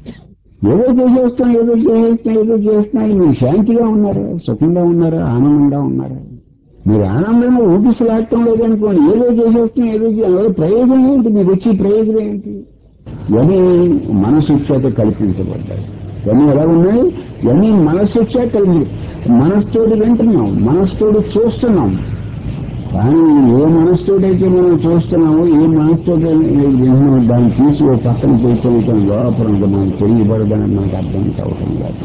ఏదో చేసేస్తాం ఏదో చేసేస్తాం ఏదో చేస్తున్నాయి. మీరు శాంతిగా ఉన్నారా? సుఖంగా ఉన్నారా? ఆనందంగా ఉన్నారా? మీరు ఆనందంగా ఊపిసలాడటం లేదనుకోండి, ఏదో చేసేస్తాం ఏదో చేయాలి. ప్రయోజనం ఏంటి? మీకు వచ్చే ప్రయోజనం ఏంటి? ఇవన్నీ మనసు చేత కల్పించబడ్డాయి. ఇవన్నీ ఎలా ఉన్నాయి? ఇవన్నీ మనస్సు చేత కలిపి మనస్తోటి వింటున్నాం, మనస్తోటి చూస్తున్నాం. కానీ ఏ మనస్తోటైతే మనం చూస్తున్నామో, ఏ మనస్తోటి వింటున్నామో దాన్ని తీసి ఓ పక్కన కూర్చోవటం లోపల మనం తెలియబడడానికి మనకు అర్థం కావటం కాదు.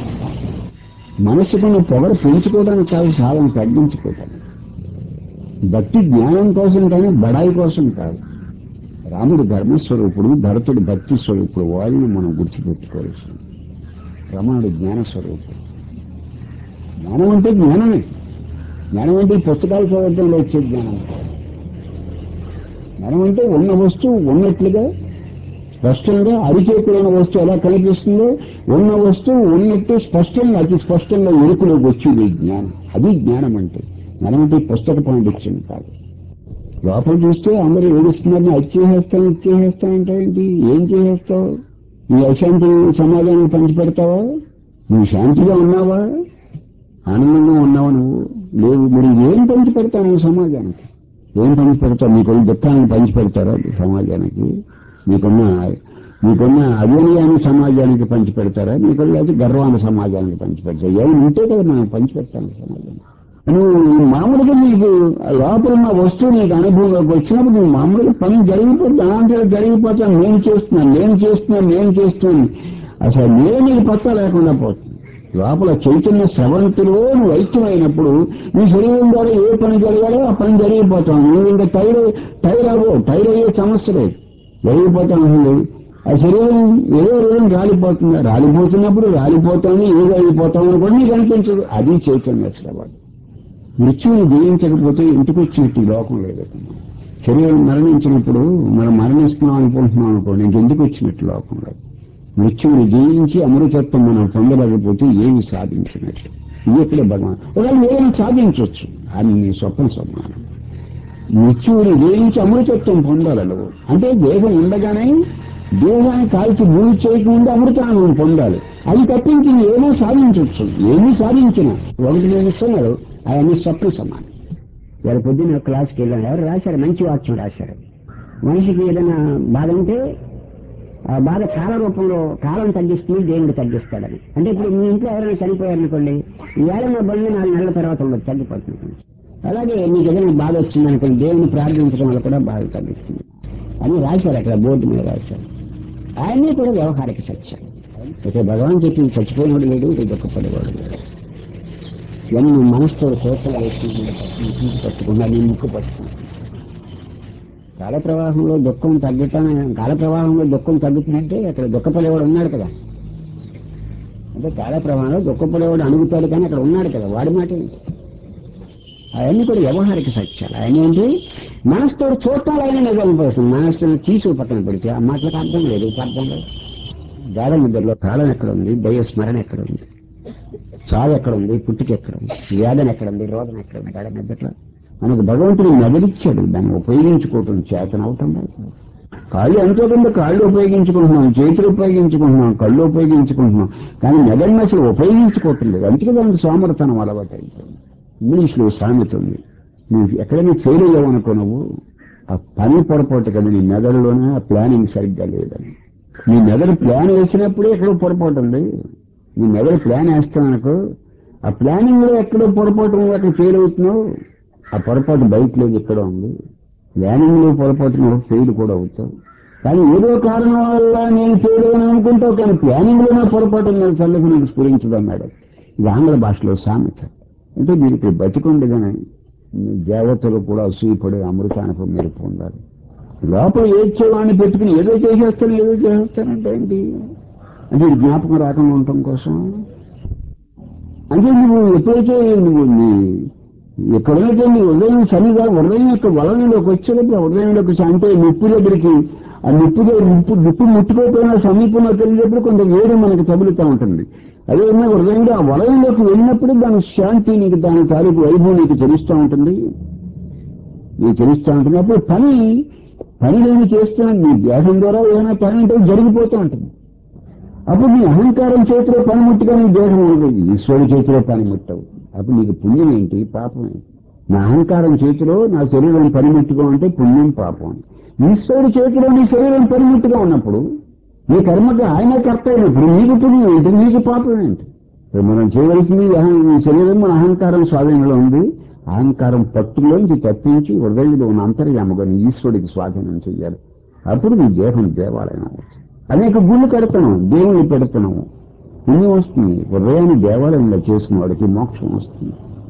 మనసుకున్న పొగరు పెంచుకోవడానికి కాదు, సాధన తగ్గించుకోవటానికి. భక్తి జ్ఞానం కోసం కానీ బడాయి కోసం కాదు. రాముడు ధర్మస్వరూపుడు, భరతుడు భక్తి స్వరూపుడు. వాళ్ళని మనం గుర్తుపెట్టుకోవాల్సింది. రమణుడు జ్ఞానస్వరూపుడు. జ్ఞానం అంటే జ్ఞానమే. జ్ఞానం అంటే పుస్తకాలు చదవడంలో వచ్చే జ్ఞానం. జ్ఞానం అంటే ఉన్న వస్తువు ఉన్నట్లుగా స్పష్టంగా, అరిచేతులైన వస్తువు ఎలా కనిపిస్తుందో ఉన్న వస్తువు ఉన్నట్టు స్పష్టంగా, అతి స్పష్టంగా ఎరుకులోకి వచ్చేది జ్ఞానం. అది జ్ఞానం అంటే. జ్ఞానం అంటే పుస్తక పాండిత్యం కాదు. లోపల చూస్తే అందరూ ఏడుస్తున్నారని అది చేసేస్తాను ఇది చేసేస్తానంటే ఏంటి? ఏం చేసేస్తావు? నీ అశాంతి సమాజానికి పంచిపెడతావా? నువ్వు శాంతిగా ఉన్నావా? ఆనందంగా ఉన్నావా? నువ్వు లేవు. మరి ఏం పంచి పెడతావు నువ్వు సమాజానికి? ఏం పంచి పెడతావు? నీకు దుఃఖాన్ని పంచి పెడతారా సమాజానికి? నీకున్న నీకున్న అభినయాన్ని సమాజానికి పంచి పెడతారా? నీకు అయితే గర్వాన్ని సమాజానికి పంచి పెడతారు. ఏమైనా ఉంటే కదా మనం పంచి పెడతాను సమాజానికి. నువ్వు మామూలుగా నీకు లోపల ఉన్న వస్తువు నీకు అనుభవంలోకి వచ్చినప్పుడు నువ్వు మామూలుగా పని జరిగిపోతుంది. అలాంటి జరిగిపోతాను, నేను చేస్తున్నాను నేను చేస్తున్నాను నేను చేస్తున్నాను అసలు నేను నీకు పత్తా లేకుండా పోతుంది. లోపల చైతన్య స్రవంతిలో నువ్వు ఐక్యమైనప్పుడు నీ శరీరం ద్వారా ఏ పని జరగాలో ఆ పని జరిగిపోతావు. నువ్వు ఇంకా టైర్ టైర్ అవ్వో, టైర్ అయ్యే సమస్య లేదు, జరిగిపోతాను. ఆ శరీరం ఏదో రోజు రాలిపోతుందా? రాలిపోతున్నప్పుడు రాలిపోతాను ఏదో అయిపోతామని కూడా నీకు అనిపించదు. అది చైతన్య స్రవం. మృత్యువుని జయించకపోతే ఇంటికి వచ్చినట్టు ఈ లోకం లేదు. శరీరం మరణించినప్పుడు మనం మరణిస్తున్నాం అనుకుంటున్నాం అనుకోండి, ఇంకెందుకు వచ్చినట్టు లోకం లేదు. మృత్యువుని జయించి అమృతత్వం మనం పొందలేకపోతే ఏమి సాధించినట్లు. ఇది ఎక్కడే భగవాన్. ఒకవేళ ఏదైనా సాధించవచ్చు, అది నీ స్వప్న సమానం. మృత్యువుని జయించి అమృతత్వం పొందాలి. అంటే దేహం ఉండగానే దేహాన్ని కాల్చి భూమి చేయకుండా అమృతాన్ని పొందాలి. అది తప్పించి ఏమో సాధించవచ్చు. ఏమీ సాధించిన ఒకటి నేను ఇస్తున్నారు, అవన్నీ స్వప్న సమానం. వారి పొద్దున్న క్లాస్కి వెళ్ళాను, ఎవరు రాశారు, మంచి వాక్యం రాశారు. మనిషికి ఏదైనా బాధ ఉంటే ఆ బాధ కాల రూపంలో కాలం తగ్గిస్తుంది, దేవుడు తగ్గిస్తాడని. అంటే ఇప్పుడు మీ ఇంట్లో ఎవరైనా చనిపోయారనుకోండి, ఏడన్న బండి నాలుగు నెలల తర్వాత ఉండదు, తగ్గిపోతుంది. అలాగే మీకు ఏదైనా బాధ వచ్చిందనుకోండి, దేవుని ప్రార్థించడం వల్ల కూడా బాధ తగ్గిస్తుంది అని రాశారు. అక్కడ బోర్డు మీద రాశారు. ఆయనే కూడా వ్యవహారిక సత్యం. అయితే భగవాన్ చెప్పి చచ్చిపోయినోడు లేడు, దుఃఖపడేవాడు లేడు. ఇవన్నీ మనసుతో కోసలు వేసుకుంటూ పట్టుకున్నా నీ ముక్కు పట్టుకున్నా. కాల ప్రవాహంలో దుఃఖం తగ్గటం, కాల ప్రవాహంలో దుఃఖం తగ్గుతున్నట్టే అక్కడ దుఃఖపడేవాడు ఉన్నాడు కదా. అంటే కాల ప్రవాహంలో దుఃఖపడేవాడు అణుగుతాడు, కానీ అక్కడ ఉన్నాడు కదా, వాడి మాట ఏంటి? అవన్నీ కూడా వ్యవహారిక సత్యాలు. ఆయన ఏంటి? మనసుతో చూడాలైనా నిజం కోసం మనస్సును తీసి పక్కన పెడితే ఆ మాటలకు అర్థం లేదు, అర్థం లేదు. గాఢ నిద్రలో ప్రాణం ఎక్కడ ఉంది, దైవ స్మరణ ఎక్కడ ఉంది, చావు ఎక్కడ ఉంది, పుట్టుక ఎక్కడ ఉంది, వేదన ఎక్కడ ఉంది, రోదన ఎక్కడ ఉంది గాఢ నిద్రలో. మనకు భగవంతుడు మెదడిచ్చాడు, దాన్ని ఉపయోగించుకోవటం చేతనవటం లేదు. కాళ్ళు ఎంతోకంటే కాళ్ళు ఉపయోగించుకుంటున్నాం, చేతులు ఉపయోగించుకుంటున్నాం, కళ్ళు ఉపయోగించుకుంటున్నాం, కానీ మెదడుని అసలు ఉపయోగించుకోవటం లేదు. అందుకే దానికి సోమరతనం అలవాటు అయిపోయింది. ఇంగ్లీష్లో సామెత ఉంది, నువ్వు ఎక్కడైనా ఫెయిల్ అయ్యావనుకో, నువ్వు ఆ పని పొరపాటు కదా, నీ మెదడులోనే ఆ ప్లానింగ్ సరిగ్గా లేదని. నీ మెదడు ప్లాన్ వేసినప్పుడే ఎక్కడో పొరపాటు ఉంది. నీ మెదడు ప్లాన్ వేస్తాననుకో, ఆ ప్లానింగ్ లో ఎక్కడో పొరపాటు ఉంది, అక్కడ ఫెయిల్ అవుతున్నావు. ఆ పొరపాటు బయట లేదు, ఎక్కడో ఉంది. ప్లానింగ్ లో పొరపాటు నువ్వు ఫెయిల్ కూడా అవుతావు. కానీ ఏదో కారణం వల్ల నేను ఫెయిల్ అయ్యాను అనుకుంటావు, కానీ ప్లానింగ్ లోనే పొరపాటు ఉందని చల్లకి నీకు స్ఫురించదు అన్నాడు. ఇది ఆంగ్ల భాషలో సామెత. అంటే మీరు ఇక్కడ బతికుండగానే దేవతలు కూడా అసూయపడి అమృతానికి మీరు పొందాలి. లోపల ఏడ్చేవాడిని పెట్టుకుని ఏదో చేసేస్తాను ఏదో చేసేస్తానంటే ఏంటి అంటే జ్ఞాపకం రాకుండా ఉండటం కోసం. అంటే నువ్వు ఎప్పుడైతే నువ్వు నీ ఎక్కడైతే నీ ఉదయం సరిగా ఉదయం యొక్క వలనలోకి వచ్చేటప్పుడు ఉదయంలోకి వచ్చి అంటే నిప్పు దగ్గరికి ఆ నిప్పు దగ్గర నిప్పు నిప్పు ముట్టుకోకపోయినా సమీపంలోకి వెళ్ళేటప్పుడు కొంత వేడి మనకు తగులుతూ ఉంటుంది. అదేవిధంగా హృదయంలో ఆ వలయంలోకి వెళ్ళినప్పుడు దాని శాంతి నీకు, దాని తాలూకు వైభవం నీకు తెలుస్తూ ఉంటుంది, నీకు తెలుస్తూ ఉంటుంది. అప్పుడు పని పని నేను చేస్తున్నాను, నీ దేశం ద్వారా ఏమైనా పని అంటే జరిగిపోతూ ఉంటుంది. అప్పుడు నీ అహంకారం చేతిలో పనిముట్టుగా నీ దేహం ఉంటుంది, ఈశ్వరుడి చేతిలో పనిముట్టవు. అప్పుడు నీకు పుణ్యం ఏంటి, పాపం ఏంటి? నా అహంకారం చేతిలో నా శరీరం పనిముట్టుగా ఉంటే పుణ్యం పాపం. ఈశ్వరుడి చేతిలో నీ శరీరం పనిముట్టుగా ఉన్నప్పుడు నీ కర్మకి ఆయన కర్త అయినప్పుడు నీకు పుణ్యం ఏంటి, నీకు పాపం ఏంటి? మనం చేయవలసింది ఈ శరీరం మన అహంకారం స్వాధీనంలో ఉంది. అహంకారం పట్టులోంచి తప్పించి హృదయంలో ఉన్న అంతర్యామగా ఈశ్వరుడికి స్వాధీనం చెయ్యాలి. అప్పుడు నీ దేహం దేవాలయం అవచ్చు. అనేక గుళ్ళు కడుతున్నాం, దేవుణ్ణి పెడుతున్నాము, పుణ్యం వస్తుంది. హృదయాన్ని దేవాలయంలో చేసుకున్న వాడికి మోక్షం వస్తుంది.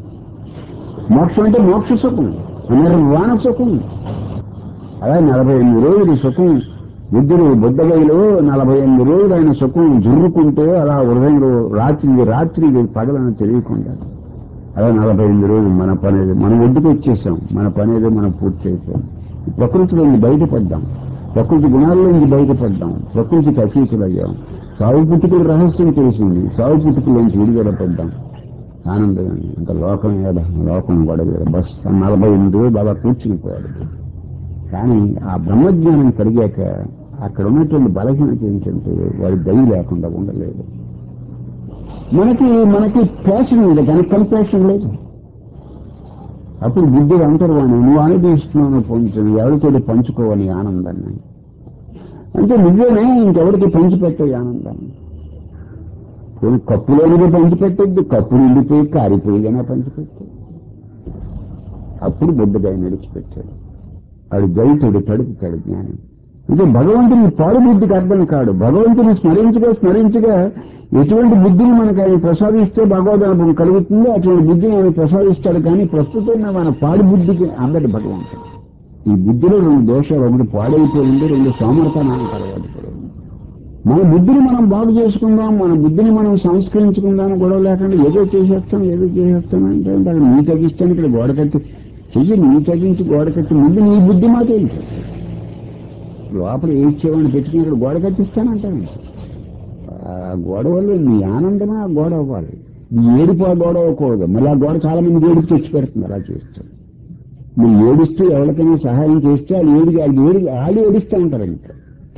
మోక్షం అంటే మోక్ష సుఖం, నిర్వాణ సుఖం. అలా నలభై ఎనిమిది రోజులు సుఖం. బుద్ధుడు బుద్ధగైలో నలభై ఎనిమిది రోజులు ఆయన సుఖం జుర్రుకుంటే అలా హృదయంలో రాత్రి రాత్రి పగలని తెలియకుండా అలా నలభై ఎనిమిది రోజులు మన పనేది మనం ఒడ్డుకు వచ్చేసాం, మన పనేదో మనం పూర్తి అయిపోయాం. ప్రకృతిలోంచి బయటపడ్డాం, ప్రకృతి గుణాల్లోంచి బయటపడ్డాం, ప్రకృతికి అతీతులయ్యాం. సాగు పుట్టుకుల రహస్యం తెలిసింది, సాగు పుట్టుకులోంచి విడుదల పడ్డాం. ఆనందంగా ఇంకా లోకం ఏదా లోకం గొడవ బస్ నలభై ఎనిమిది రోజులు బాగా కూర్చుని పోయాడు. కానీ ఆ బ్రహ్మజ్ఞానం కలిగాక అక్కడ ఉన్నటువంటి బలహీనత ఏంటంటే వాడి దయ లేకుండా ఉండలేదు. మనకి మనకి ప్యాషన్ ఉంది కానీ కంపాషన్ లేదు. అప్పుడు బుద్ధుడు అంతర్వాణి, నువ్వు అనుభవిస్తున్నావు పొందుతుంది, ఎవరితో పంచుకోవాలి ఆనందాన్ని అంటే నువ్వేనే ఇంకెవరికి పంచిపెట్టావు ఆనందాన్ని. కొన్ని కప్పులోనిగా పంచిపెట్టద్దు, కప్పు నిండిపోయి కారిపోయిగానే పంచిపెట్టాడు. అప్పుడు బుద్ధగా నడిచిపెట్టాడు. వాడు దైతుడు తడుపుతాడు జ్ఞానం. అంటే భగవంతుని పాడు బుద్ధికి అర్థం కాడు. భగవంతుని స్మరించగా స్మరించగా ఎటువంటి బుద్ధిని మనకు ఆయన ప్రసాదిస్తే భగవదనుభవం కలుగుతుందో అటువంటి బుద్ధిని ఆయన ప్రసాదిస్తాడు. కానీ ప్రస్తుతం మన పాడు బుద్ధికి అందరి భగవంతుడు. ఈ బుద్ధిలో రెండు దోషాలు, ఒకటి పాడైపోయింది, రెండు సోమర్థనాన్ని కలగదు. మన బుద్ధిని మనం బాగు చేసుకుందాం, మన బుద్ధిని మనం సంస్కరించుకుందాం, గొడవ లేకుండా ఏదో చేసేస్తాం ఏదో చేసేస్తాం అంటే అక్కడ నీ తగ్గిస్తాను, ఇక్కడ గోడ కట్టి చెయ్యి నీ తగ్గించి గోడ కట్టి ముందు నీ బుద్ధి మాట ఏంటి? లోపల ఏడ్చేవాడిని పెట్టుకుని ఇక్కడ గోడ కట్టిస్తానంటాను. ఆ గోడ వల్ల నీ ఆనందమే ఆ గోడ అవ్వాలి, నీ ఏడుపు ఆ గోడ అవ్వకూడదు. మళ్ళీ ఆ గోడ చాలా మంది ఏడుపు తెచ్చి పెడుతుంది. అలా చేస్తాడు. మీరు ఏడుస్తూ ఎవరికైనా సహాయం చేస్తే వాళ్ళు ఏడు వాళ్ళు ఏడు వాళ్ళు ఏడుస్తూ ఉంటారు. ఇంకా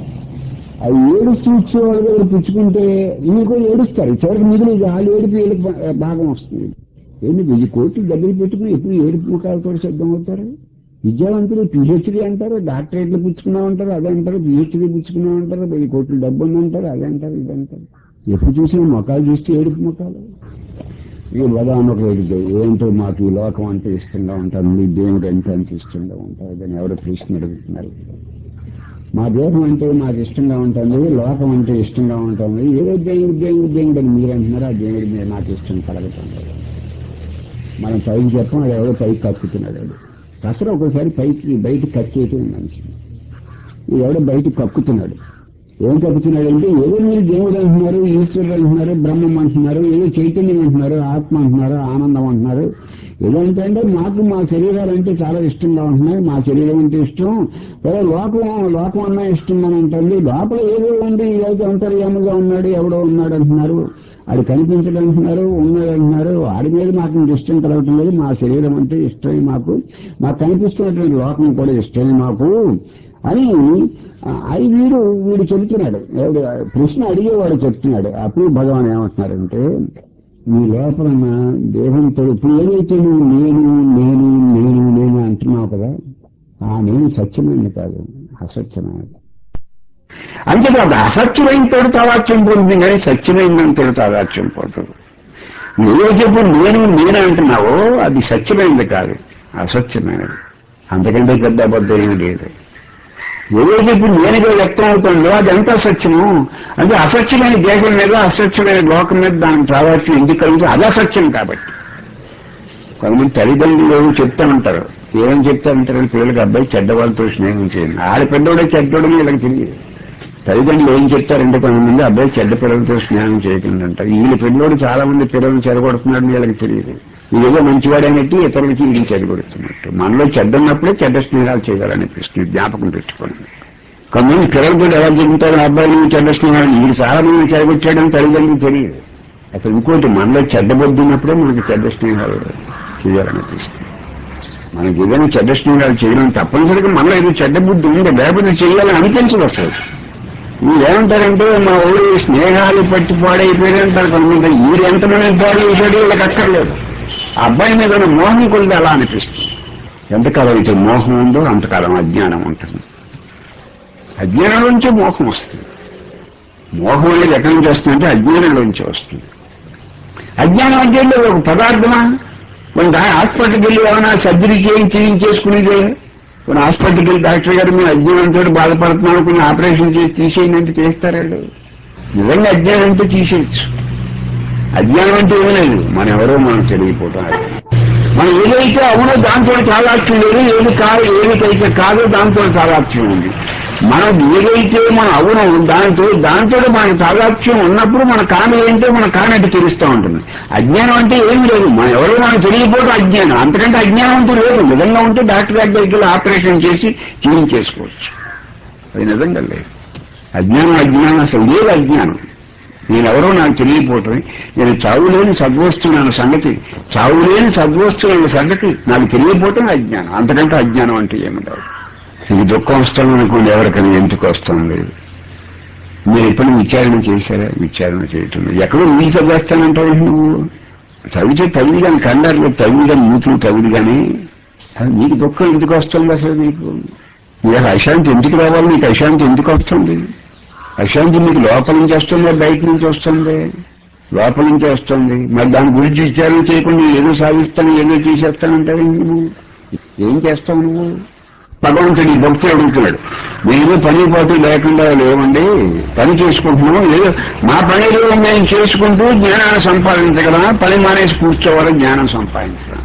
ఆ ఏడుస్తూ ఇచ్చేవాళ్ళ దగ్గర పుచ్చుకుంటే ఇంకో ఏడుస్తారు. చివరికి మిగిలి వాళ్ళు ఏడుపు ఏడుపు భాగం వస్తుంది. ఏంటి వెయ్యి కోట్లు దగ్గర పెట్టుకుని ఎప్పుడు ఏడుపు ముఖాలతో సిద్ధం అవుతారు. విద్యావంతులు పిహెచ్డీ అంటారు, డాక్టరేట్లు పుచ్చుకున్నామంటారు, అదే అంటారు, పిహెచ్డీ పుచ్చుకున్నామంటారు, వెయ్యి కోట్లు డబ్బు ఉందంటారు, అదే అంటారు, ఇది అంటారు. ఎప్పుడు చూసినా ముఖాలు చూస్తే ఏడుపు ముఖాలు. ఈ భగవాన్ ఒక ఏంటో మాకు ఈ లోకం అంటే ఇష్టంగా ఉంటుంది, దేవుడు అంటే అంత ఇష్టంగా ఉంటుంది అని ఎవరో ప్రశ్న అడుగుతున్నారు. మా దేహం అంటే మాకు ఇష్టంగా ఉంటుంది, లోకం అంటే ఇష్టంగా ఉంటుంది, ఏదో దేవుడు దేవుడు దేవుడు అని మీరు అంటున్నారో ఆ దేవుడి మీద నాకు ఇష్టం కలుగుతుంది. మనం పైకి చెప్పం, అది ఎవరో పైకి కక్కుతున్నాడు. అసలు ఒకసారి పైకి బయటకు కక్కేయటం మంచిది. ఎవడో బయటకు కక్కుతున్నాడు. ఏం కక్కుతున్నాడు అంటే ఏదో మీరు దేవుడు అంటున్నారు, ఈశ్వరుడు అంటున్నారు, బ్రహ్మం అంటున్నారు, ఏదో చైతన్యం అంటున్నారు, ఆత్మ అంటున్నారు, ఆనందం అంటున్నారు, ఏదంటే అంటే మాకు మా శరీరాలు అంటే చాలా ఇష్టంగా ఉంటున్నాయి, మా శరీరం అంటే ఇష్టం, లేదా లోకం లోకం అన్నా ఇష్టం అని అంటుంది. లోపల ఏదో ఉంది, ఏదో అంతర్యాముగా ఉన్నాడు, ఎవడో ఉన్నాడు అంటున్నారు, అది కనిపించడం అంటున్నారు, ఉన్నాడు అంటున్నారు. వాడి మీద మాకు ఇంక ఇష్టం కలగటం లేదు. మా శరీరం అంటే ఇష్టమే మాకు, మాకు కనిపిస్తున్నటువంటి లోకం కూడా ఇష్టమే మాకు అని అది వీడు వీడు చెబుతున్నాడు. ఎవడు ప్రశ్న అడిగేవాడు చెప్తున్నాడు. అప్పుడు భగవాన్ ఏమంటున్నారంటే, నీ లోపల దేహంతో ఇప్పుడు ఏదైతే నువ్వు నేను నేను నేను నేను అంటున్నావు కదా, ఆ నేను సత్యమైనది కాదు, అసత్యమైనది. అంతేకాదు అసత్యమైన తోడు తాదాత్యం పొందుతుంది కానీ సత్యమైన తోడు తాదాత్యం పొందదు. నువ్వేదైతే నేను నేను అంటున్నావో అది సత్యమైనది కాదు, అసత్యమైనది. అంతకంటే పెద్ద అబద్ధం ఏమి లేదు. ఏదైతే ఇప్పుడు నేనుగా వ్యక్తం అవుతుందో అదంతా సత్యము. అంటే అసత్యమైన దేహం మీద అసత్యమైన లోకం మీద దాని తాదాత్యం ఎందుకు కలుగుతుంది? అది అసత్యం కాబట్టి. కొంతమంది తల్లిదండ్రులు చెప్తా ఉంటారు, ఏమని చెప్తా ఉంటారు, పిల్లలకి అబ్బాయి చెడ్డవాళ్ళతో స్నేహం చేయండి, ఆడ పెద్దోడే చెడ్డోడని వీళ్ళకి తెలియదు. తల్లిదండ్రులు ఏం చెప్తారంటే కొంతమంది అబ్బాయి చెడ్డ పిల్లలతో స్నేహం చేయకుండా అంటారు. వీళ్ళ పిల్లోడు చాలా మంది పిల్లలు చెడగొడుతున్నాడని వీళ్ళకి తెలియదు. ఇదేదో మంచివాడైనట్టు ఇతరులకి వీళ్ళు చెడగొడుతున్నట్టు. మనలో చెడ్డ ఉన్నప్పుడే చెడ్డ స్నేహాలు చేయాలనిపిస్తుంది, జ్ఞాపకం పెట్టుకోండి. కొంతమంది పిల్లలతో ఎలా చెబుతారు, అబ్బాయి నువ్వు చెడ్డ స్నేహాలు, వీళ్ళు చాలా మంది చెడగొచ్చాడని తల్లిదండ్రులు తెలియదు. అసలు ఇంకోటి మనలో చెడ్డ బుద్ధి ఉన్నప్పుడే మనకి చెడ్డ స్నేహాలు చేయాలనిపిస్తుంది. మనకి ఏదైనా చెడ్డ స్నేహాలు చేయడం తప్పనిసరిగా మనలో ఏదో చెడ్డ బుద్ధి ఉంది, లేకపోతే చేయాలని అనిపించదు. అసలు మీరు ఏమంటారంటే మా ఊరి స్నేహాలు పట్టి పాడైపోయారు అంటారు కొంతమంది. మీరు ఎంతమంది పాడు చేశాడు వీళ్ళకి అక్కర్లేదు. ఆ అబ్బాయి మీద మోహం కొలిది అలా అనిపిస్తుంది. ఎంతకాలం అయితే మోహం ఉందో అంతకాలం అజ్ఞానం ఉంటుంది. అజ్ఞానంలోంచి మోహం వస్తుంది. మోహం అనేది ఎక్కడి నుంచి వస్తుందంటే అజ్ఞానంలోంచి వస్తుంది. అజ్ఞానం అంటే ఒక పదార్థమా? కొంత హాస్పిటల్కి వెళ్ళి ఏమైనా సర్జరీ చేయించి చేసుకునేదే. కొన్ని హాస్పిటల్కి వెళ్ళి డాక్టర్ గారు మేము అజ్ఞానంతో బాధపడుతున్నాం, కొన్ని ఆపరేషన్ చేసి తీసేయండి అంటే చేస్తారండి. నిజంగా అజ్ఞానం అంటే తీసేయచ్చు. అజ్ఞానం అంటే ఏమీ లేదు, మన ఎవరో మనం తెలియపోవటం. మనం ఏదైతే అవునో దాంతో తాదాత్యం లేదు, ఏది కాదు ఏదైతే కాదో దాంతో తాదాత్యం ఉంది. మనం ఏదైతే మనం అవునో దాంతో దాంతో మన తాదాత్యం ఉన్నప్పుడు మన కాని ఏంటో మన కానట్టు తెలుస్తూ ఉంటుంది. అజ్ఞానం అంటే ఏమీ లేదు, మన ఎవరో మనం తెలియకపోవడం అజ్ఞానం. అంతకంటే అజ్ఞానం అంటూ లేదు. నిజంగా ఉంటే డాక్టర్ గారి దగ్గరికి ఆపరేషన్ చేసి చేయించేసుకోవచ్చు. అది నిజంగా లేదు. అజ్ఞానం అజ్ఞానం అసలు లేదు. అజ్ఞానం నేనెవరో నాకు తెలియపోవటమే, నేను చావులేని సద్వస్తున్న సంగతి చావులేని సద్వస్తున్న సంగతి నాకు తెలియపోవటం అజ్ఞానం. అంతకంటే అజ్ఞానం అంటే ఏమిటారు? ఇది దుఃఖం వస్తాను అనుకోండి, ఎవరికైనా ఎందుకు వస్తుంది? మీరు ఎప్పుడు విచారణ చేశారా? విచారణ చేయటం ఎక్కడో నీ చదివేస్తానంటావు నువ్వు. తవిచే తవిది కానీ కండారులో తవిది కానీ మూతులు తవిది కానీ నీకు దుఃఖం ఎందుకు వస్తుంది? అసలు నీకు నీకు అశాంతి ఎందుకు రావాలి? నీకు అశాంతి ఎందుకు వస్తుంది? అశాంతి మీకు లోపల నుంచి వస్తుందా బయట నుంచి వస్తుంది? లోపల నుంచే వస్తుంది. మరి దాని గురించి విచారణ చేయకుండా ఏదో సాధిస్తాను ఏదో చేసేస్తానంటావు నువ్వు. ఏం చేస్తావు నువ్వు? భగవంతుడి భక్తులు అడుగుతున్నాడు, మేము పని పాటు లేకుండా లేవండి, పని చేసుకుంటున్నాం, ఏదో మా పనిలో మేము చేసుకుంటూ జ్ఞానాన్ని సంపాదించగలమా? పని మానేసి కూర్చోవాలి జ్ఞానం సంపాదించడం.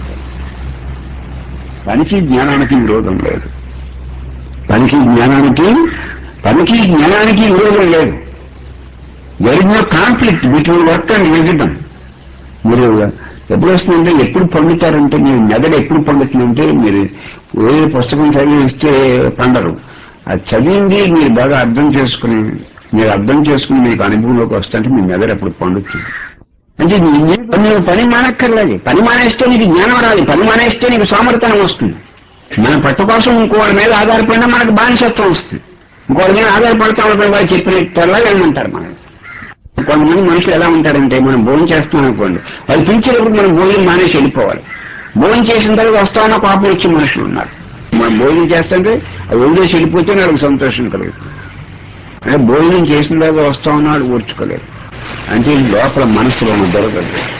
పనికి జ్ఞానానికి విరోధం లేదు. పనికి జ్ఞానానికి పనికి జ్ఞానానికి విరోధం లేదు. There is no conflict between work and wisdom. మీరు ఎప్పుడు వస్తుందంటే ఎప్పుడు పండుతారంటే, మీరు మెదడు ఎప్పుడు పండుతుందంటే మీరు ఏ పుస్తకం చదివిస్తే పండరు. అది చదివింది మీరు బాగా అర్థం చేసుకుని మీరు అర్థం చేసుకుని మీకు అనుభవంలోకి వస్తుంటే మీ మెదడు ఎప్పుడు పండుతుంది. అంటే నువ్వు పని మానక్కర్లేదు. పని మానేస్తే నీకు జ్ఞానం రాదు, పని మానేస్తే నీకు సామర్థ్యం వస్తుంది. మన పట్టు కోసం ఇంకోటి మీద ఆధారపడినా మనకు బానిసత్వం వస్తుంది. ఇంకోటి మీద ఆధారపడతా ఉంటాం, వాళ్ళు చెప్పినట్లా ఏమంటారు. మనం కొంతమంది మనుషులు ఎలా ఉంటారంటే, మనం భోజనం చేస్తున్నాం అనుకోండి, వాళ్ళు పిలిచేటప్పుడు మనం భోజనం మానేసి వెళ్ళిపోవాలి. భోజనం చేసిన తర్వాత వస్తామన్న పాపం వచ్చే మనుషులు ఉన్నారు. మనం భోజనం చేస్తుంటే అది వదిలేసి వెళ్ళిపోతే వాళ్ళకి సంతోషం కలుగుతుంది. అంటే భోజనం చేసిన తర్వాత వస్తామన్నాడు ఓర్చుకోలేదు. అంటే లోపల మనసులో ఉన్న దొరద.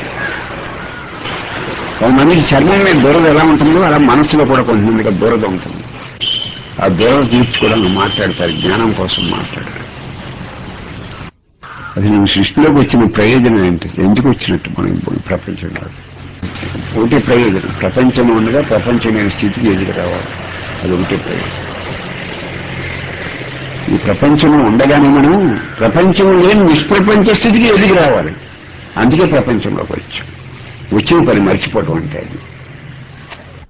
కొంతమందికి చర్మం మీద దొరద ఎలా ఉంటుందో అలా మనసులో కూడా కొంతమందికి దొరద ఉంటుంది. ఆ దొరద తీర్చుకోవడానికి మాట్లాడతారు, జ్ఞానం కోసం మాట్లాడతారు. అది నువ్వు సృష్టిలోకి వచ్చిన ప్రయోజనం ఏంటి? ఎందుకు వచ్చినట్టు మనం ప్రపంచంలో? ఒకటే ప్రయోజనం, ప్రపంచం ఉండగా ప్రపంచమైన స్థితికి ఎదురు రావాలి. అది ఒకటే ప్రయోజనం. ఈ ప్రపంచంలో ఉండగానే మనం ప్రపంచం లేని నిష్ప్రపంచ స్థితికి ఎదిగి రావాలి. అందుకే ప్రపంచంలోకి వచ్చాం. వచ్చిన పని మర్చిపోవటం అంటే అది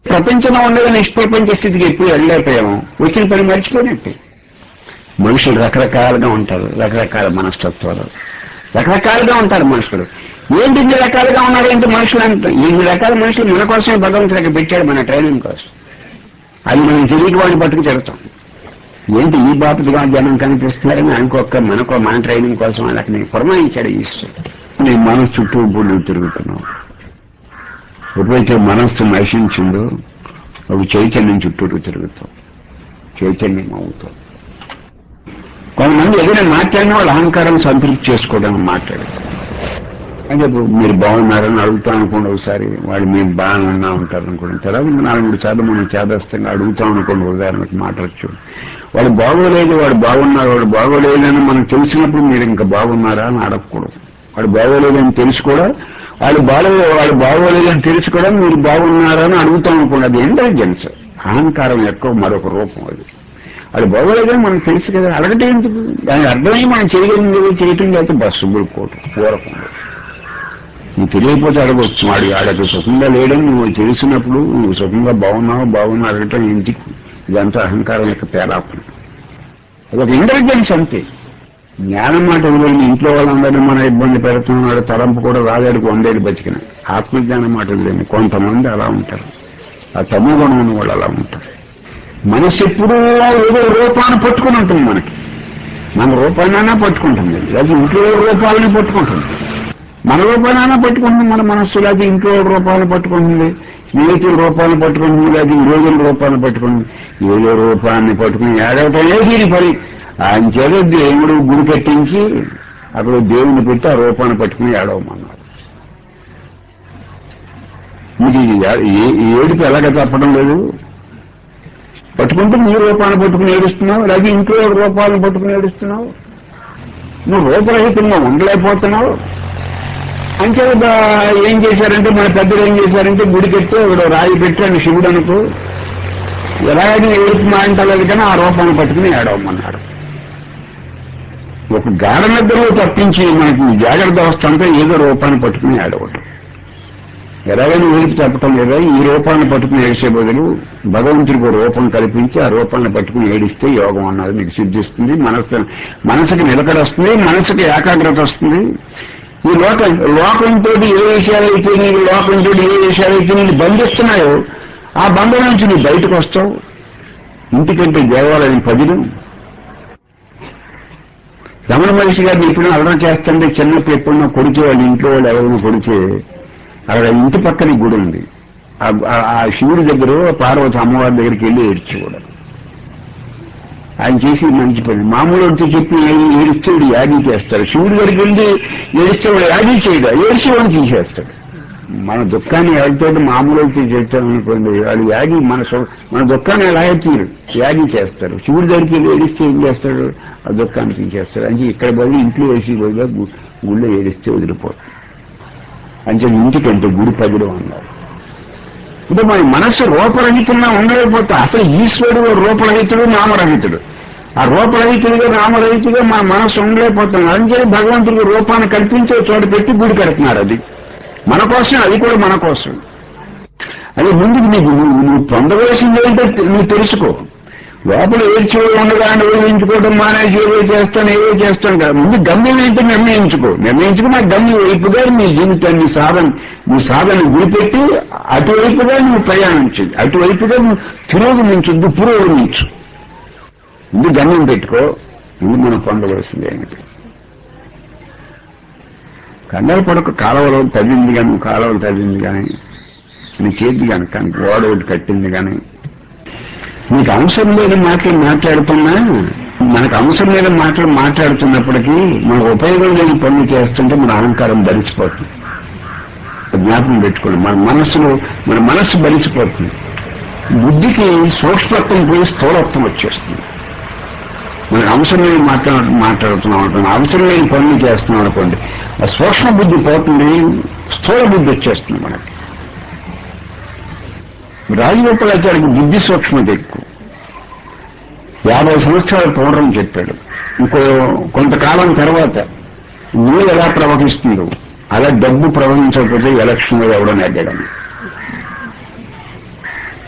ప్రపంచంలో ఉండగా నిష్ప్రపంచ స్థితికి ఎప్పుడు వెళ్ళలేకపోయాము, వచ్చిన పని మర్చిపోయినట్టే. మనుషులు రకరకాలుగా ఉంటారు, రకరకాల మనస్తత్వాలు, రకరకాలుగా ఉంటారు మనుషులు. ఏంటి ఇన్ని రకాలుగా ఉన్నారంటే మనుషులు అంటే ఇన్ని రకాల మనుషులు మన కోసమే భగవంతుడు అక్కడ పెట్టాడు, మన ట్రైనింగ్ కోసం. అది మనం తెలియక వాడిని పట్టుకు చెడతాం. ఏంటి ఈ బాపతిగా జనం కనిపిస్తున్నారని అనుకోక మనకో మన ట్రైనింగ్ కోసం వాళ్ళకి నేను పురమాయించాడు ఈశ్వరుడు. నీ మనసు చుట్టూ బుళ్ళు తిరుగుతున్నావు. ఎప్పుడైతే మనస్సు నశించిందో ఒక చైతన్యం చుట్టూ తిరుగుతాం, చైతన్యం అవుతాం. కొంతమంది ఏదైనా మాట్లాడిన వాళ్ళు అహంకారం సంతృప్తి చేసుకోవడానికి మాట్లాడతారు. అంటే మీరు బాగున్నారని అడుగుతాం అనుకోండి, ఒకసారి వాళ్ళు మేము బాగా ఉంటారు అనుకోండి, తర్వాత నాలుగు మూడు సార్లు మనం చేదస్తంగా అడుగుతాం అనుకోండి, ఉదాహరణకు మాట్లాడచ్చు. వాడు బాగోలేదు, వాడు బాగున్నారు, వాడు బాగోలేదని మనకు తెలిసినప్పుడు మీరు ఇంకా బాగున్నారా అని అడగకూడదు. వాడు బాగోలేదని తెలిసి కూడా వాడు బాగో వాడు బాగోలేదని తెలిసి కూడా మీరు బాగున్నారా అని అడుగుతాం అనుకోండి, అది ఇంటెలిజెన్స్, అహంకారం యొక్క మరొక రూపం. అది అది బాగోలేదని మనకు తెలుసు కదా, అడగటం ఎందుకు? దానికి అర్థమై మనం చేయగలిగింది చేయటం లేకపోతే బస్సు బుడుకోవటం పూరకం. నువ్వు తెలియకపోతే అడగవచ్చు, వాడు ఆడకు సుఖంగా లేడని నువ్వు తెలిసినప్పుడు నువ్వు సుఖంగా బాగున్నావు బాగున్నా అడగటం ఇంటికి. ఇదంతా అహంకారం యొక్క పేరాపం, అదొక ఇంటెలిజెన్స్ అంతే. జ్ఞానం మాట వదిలేని ఇంట్లో వాళ్ళందరినీ మనం ఇబ్బంది పెడుతున్నాడు, తలంపు కూడా రాజాడికి వందేళ్ళు బతికిన. ఆత్మజ్ఞానం మాట వదిలేని కొంతమంది అలా ఉంటారు, ఆ తమ్ము గుణం ఉన్న వాళ్ళు అలా ఉంటారు. మనసు ఎప్పుడూ ఏదో రూపాన్ని పట్టుకుని ఉంటుంది, మనకి మన రూపాన్నైనా పట్టుకుంటుంది, లేదా ఇంట్లో రూపాలని పట్టుకుంటుంది. మన రూపాయనైనా పట్టుకుంటుంది మన మనస్సు, లేదా ఇంట్లో రూపాయలు పట్టుకుంటుంది, స్నేహితుల రూపాయలు పట్టుకుంటుంది, లేదా ఈ రోజుల రూపాయలు పట్టుకుంటుంది. ఏదో రూపాన్ని పట్టుకుని ఏడవటమే దీని పని. ఆయన చేత దేవుడు గుడి కట్టించి అక్కడ దేవుడిని పెట్టి ఆ రూపాన్ని పట్టుకుని ఏడవమన్నారు. మీకు ఏడుపు ఎలాగ తప్పడం లేదు. పట్టుకుంటూ నీ రూపాన్ని పట్టుకుని ఏడుస్తున్నావు, లేదా ఇంట్లో రూపాలను పట్టుకుని ఏడుస్తున్నావు. నువ్వు రూపరహితంగా ఉండలేకపోతున్నావు. అంటే ఏం చేశారంటే మన పెద్దలు ఏం చేశారంటే గుడి కట్టి ఒక రాయి పెట్టి అని శివుడు అనుకో, ఎలాగైనా ఏడుపు మాంటలేదు కానీ ఆ రూపాన్ని పట్టుకుని ఏడవమన్నాడు. ఒక గాఢ నిద్రలో తప్పించి మనకి జాగ్రత్త అవస్థ అంతా ఏదో రూపాన్ని పట్టుకుని ఏడవటం. ఎలాగైనా ఏడుపు తప్పటం లేదా, ఈ రూపాన్ని పట్టుకుని ఏడిసే బదులు భగవంతుడికి రూపం కల్పించి ఆ రూపాన్ని పట్టుకుని ఏడిస్తే యోగం అన్నది మీకు సిద్ధిస్తుంది. మనసు మనసుకి నిలకడ వస్తుంది, మనసుకి ఏకాగ్రత వస్తుంది. ఈ లోకం లోకంతో ఏ విషయాలైతే నీకు లోకంతో ఏ విషయాలైతే నేను బంధిస్తున్నాయో ఆ బంధం నుంచి నువ్వు బయటకు వస్తావు. ఇంటికంటే దేవాలయం పదిలు. రమణ మహర్షి గారిని ఎప్పుడైనా అలవాటు చేస్తుంటే చిన్నప్పుడు ఎప్పుడన్నా కొడిచే వాళ్ళు ఇంట్లో వాళ్ళు ఎవరైనా కొడిచే అక్కడ ఇంటి పక్కన గుడి ఉంది, ఆ శివుడి దగ్గర పార్వతి అమ్మవారి దగ్గరికి వెళ్ళి ఏడ్చేవాడు. ఆయన చేసి మంచి పని. మామూలు వచ్చి చెప్పి ఏడిస్తే వాడు యాగి చేస్తాడు, శివుడి దగ్గరికి వెళ్ళి ఏడిస్తే వాడు యాగి చేయడు, ఏడిస్తే వాడిని తీసేస్తాడు. మన దుఃఖాన్ని ఎవరితో మామూలు వచ్చి చేస్తామనుకోండి, వాళ్ళు యాగి మన మన దుఃఖాన్ని ఎలాగే తీరు యాగి చేస్తారు. శివుడి దగ్గరికి వెళ్ళి ఏడిస్తే ఏం చేస్తాడు, ఆ దుఃఖాన్ని తీసేస్తాడు. అంటే ఇక్కడ బదులు ఇంట్లో వేసి బదులుగా గుళ్ళో ఏడిస్తే వదిలిపోతాడు. అంటే ఇంటికంటే గుడి పదిలో అన్నారు. అంటే మన మనస్సు రూపరహితంగా ఉండలేకపోతే అసలు ఈశ్వరుడు రూపరహితుడు నామరహితుడు. ఆ రూపరహితుడిగా నామరహితుడిగా మన మనస్సు ఉండలేకపోతుంది. అంటే భగవంతుడికి రూపాన్ని కల్పించే చోట పెట్టి గుడి కడుతున్నారు. అది మన కోసం, అది కూడా మన కోసం. అది ముందుకు నీకు నువ్వు పొందవలసింది ఏంటో నువ్వు తెలుసుకో. లోపల ఏడ్చి ఉండగా నిర్వహించుకోవడం మానేసి ఏవో చేస్తాను ఏవో చేస్తాను కదా. ముందు గమ్యం ఏంటో నిర్ణయించుకో. నిర్ణయించుకో నా గమ్యం వైపుగా నీ జీవితాన్ని సాధన నీ సాధన గురిపెట్టి అటువైపుగా నువ్వు ప్రయాణించు, అటువైపుగా నువ్వు పురోగమించు పురోగమించు. ముందు గమ్యం పెట్టుకో. ముందు మనం పొందవలసింది ఏమిటి? కంగారు పడక. కాలువలో తవ్వింది కానీ కాలువలు తవ్వింది కానీ నీ చేతి కానీ కానీ గోడ ఒకటి కట్టింది కానీ నీకు అవసరం లేని మాటలు మాట్లాడుతున్నా, మనకు అవసరం లేని మాటలు మాట్లాడుతున్నప్పటికీ మనకు ఉపయోగం లేని పనులు చేస్తుంటే మన అహంకారం భరిసిపోతుంది. జ్ఞాపకం పెట్టుకోండి. మన మనస్సులో మన మనస్సు భరిసిపోతుంది. బుద్ధికి సూక్ష్మత్వం పోయి స్థూలత్వం వచ్చేస్తుంది. మనకు అవసరం లేని మాట్లాడు మాట్లాడుతున్నాం అనుకోండి, అవసరం లేని పనులు చేస్తున్నాం అనుకోండి, ఆ సూక్ష్మ బుద్ధి పోతుంది, స్థూల బుద్ధి వచ్చేస్తుంది మనకి. రాజగోపాలాచారికి బుద్ధి సూక్ష్మత ఎక్కువ. యాభై సంవత్సరాల పూర్వం చెప్పాడు. ఇంకో కొంతకాలం తర్వాత నీరు ఎలా ప్రవహిస్తుందో అలా డబ్బు ప్రవహించకపోతే ఎలక్షన్లో ఎవడో నెగ్గడని.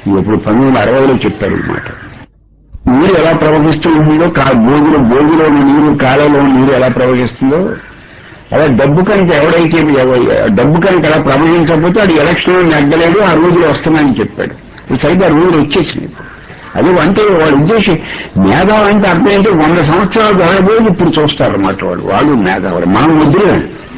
ఇప్పుడు పంతొమ్మిది వందల అరవైలో చెప్పారు ఈ మాట. నీరు ఎలా ప్రవహిస్తూ ఉంటుందో భోగిలో భోగిలోని నీరు కాలంలోని నీరు ఎలా ప్రవహిస్తుందో అలా డబ్బు కనుక ఎవడైతే డబ్బు కనుక ఎలా ప్రవహించకపోతే అది ఎలక్షన్ నెగ్గలేడు, ఆ రోజులు వస్తున్నాయని చెప్పాడు. సరిగ్గా రోజులు వచ్చేసినాయి. అది అంటే వాళ్ళ ఉద్దేశం మేధావు అంటే అర్థం ఏంటంటే వంద సంవత్సరాలు జరగబోయి ఇప్పుడు చూస్తారన్నమాట వాళ్ళు వాళ్ళు మేధావులు. మనం వద్దులే.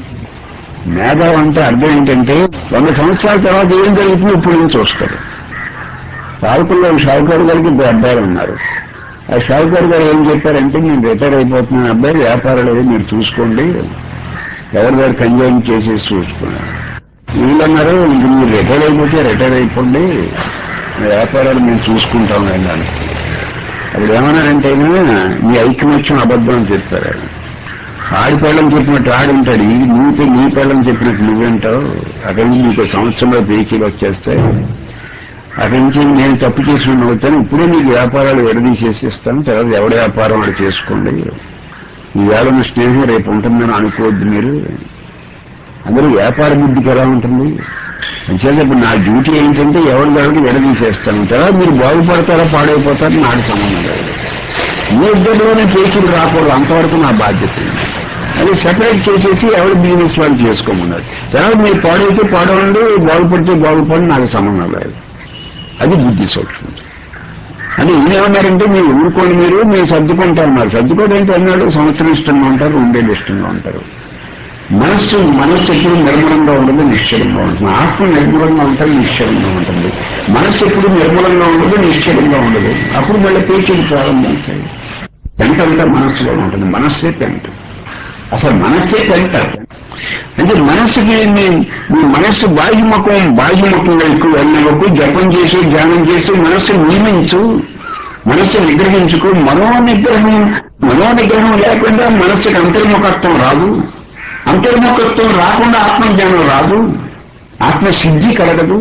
మేధావు అంటే అర్థం ఏంటంటే వంద సంవత్సరాల తర్వాత ఏం జరుగుతుందో ఇప్పుడు నుంచి చూస్తారు. పాలకుల్లో షావుకారు గారికి ఇద్దరు అబ్బాయిలు ఉన్నారు. ఆ షావుకారు గారు ఏం చెప్పారంటే నేను రిటైర్ అయిపోతున్నాను అబ్బాయి, వ్యాపారాలు ఏదో మీరు చూసుకోండి, ఎవరి గారు కంజైన్ చేసేసి చూసుకున్నారు. వీళ్ళన్నారు ఇంక మీరు రిటైర్ అయిపోతే రిటైర్ అయిపోండి, వ్యాపారాలు మేము చూసుకుంటాం అన్నాను. అప్పుడు ఏమన్నారంటే మీ ఐక్యమత్యం అబద్ధం అని చెప్పారు. ఆడిపళ్ళని చెప్పినట్టు ఆడుంటాడు, ఇది నువ్వు నీ పళ్ళని చెప్పినట్టు నువ్వేంటావు, అక్కడి నుంచి నీకు సంవత్సరంలో పేచీలు వచ్చేస్తాయి, అక్కడి నుంచి నేను తప్పు చేసి అవుతాను, ఇప్పుడే నీకు వ్యాపారాలు విడదీసేసిస్తాను, తర్వాత ఎవడ వ్యాపారం వాడు చేసుకోండి, ఈవేళ ఉన్న స్నేహం రేపు ఉంటుందని అనుకోవద్దు మీరు, అందరూ వ్యాపార బుద్ధికి ఎలా ఉంటుంది అంచేది. ఇప్పుడు నా డ్యూటీ ఏంటంటే ఎవరి దానికి విడదీసేస్తాను, తర్వాత మీరు బాగుపడతారా పాడైపోతారు నాకు సంబంధం లేదు, మీ ఇద్దరిలోనే పేచీలు రాకూడదు, అంతవరకు నా బాధ్యత. అది సెపరేట్ చేసేసి ఎవరి బిజినెస్ వాళ్ళు చేసుకోమన్నారు. తర్వాత మీరు పాడైతే పాడవండి, బాగుపడితే బాగుపడి నాకు సంబంధం లేదు. అది బుద్ధి సూక్ష్మం. అని ఈయనేమన్నారంటే మీరు ఊరుకోండి, మీరు మేము సర్దుకుంటా ఉన్నారు. సర్దుకోవడం ఏంటి అన్నాడు, సంవత్సరం ఇష్టంగా ఉంటారు, రెండేళ్ళు ఇష్టంగా ఉంటారు. మనస్సు మనస్సు ఎప్పుడు నిర్మలంగా ఉండదు, నిశ్చలంగా ఉంటుంది. ఆత్మ నిర్మలంగా ఉంటుంది, నిశ్చలంగా ఉంటుంది. మనస్సు ఎప్పుడు నిర్మలంగా ఉండదు, నిశ్చలంగా ఉండదు. అప్పుడు మళ్ళీ పేచీలు ప్రారంభించాయి. పెంట అంతా మనస్సులో ఉంటుంది, మనస్సే పెంట. అసలు మనస్సే పెంట. అంటే మనస్సుకి మీ మనస్సు బాహ్యముఖం బాహ్యముఖంగా ఎక్కువ వెళ్ళినకు జపం చేసి ధ్యానం చేసి మనస్సు నియమించు, మనస్సు నిగ్రహించుకో. మనో నిగ్రహం మనో నిగ్రహం లేకుండా మనస్సుకి అంతర్ముఖత్వం రాదు. అంతర్ముఖత్వం రాకుండా ఆత్మజ్ఞానం రాదు, ఆత్మసిద్ధి కలగదు.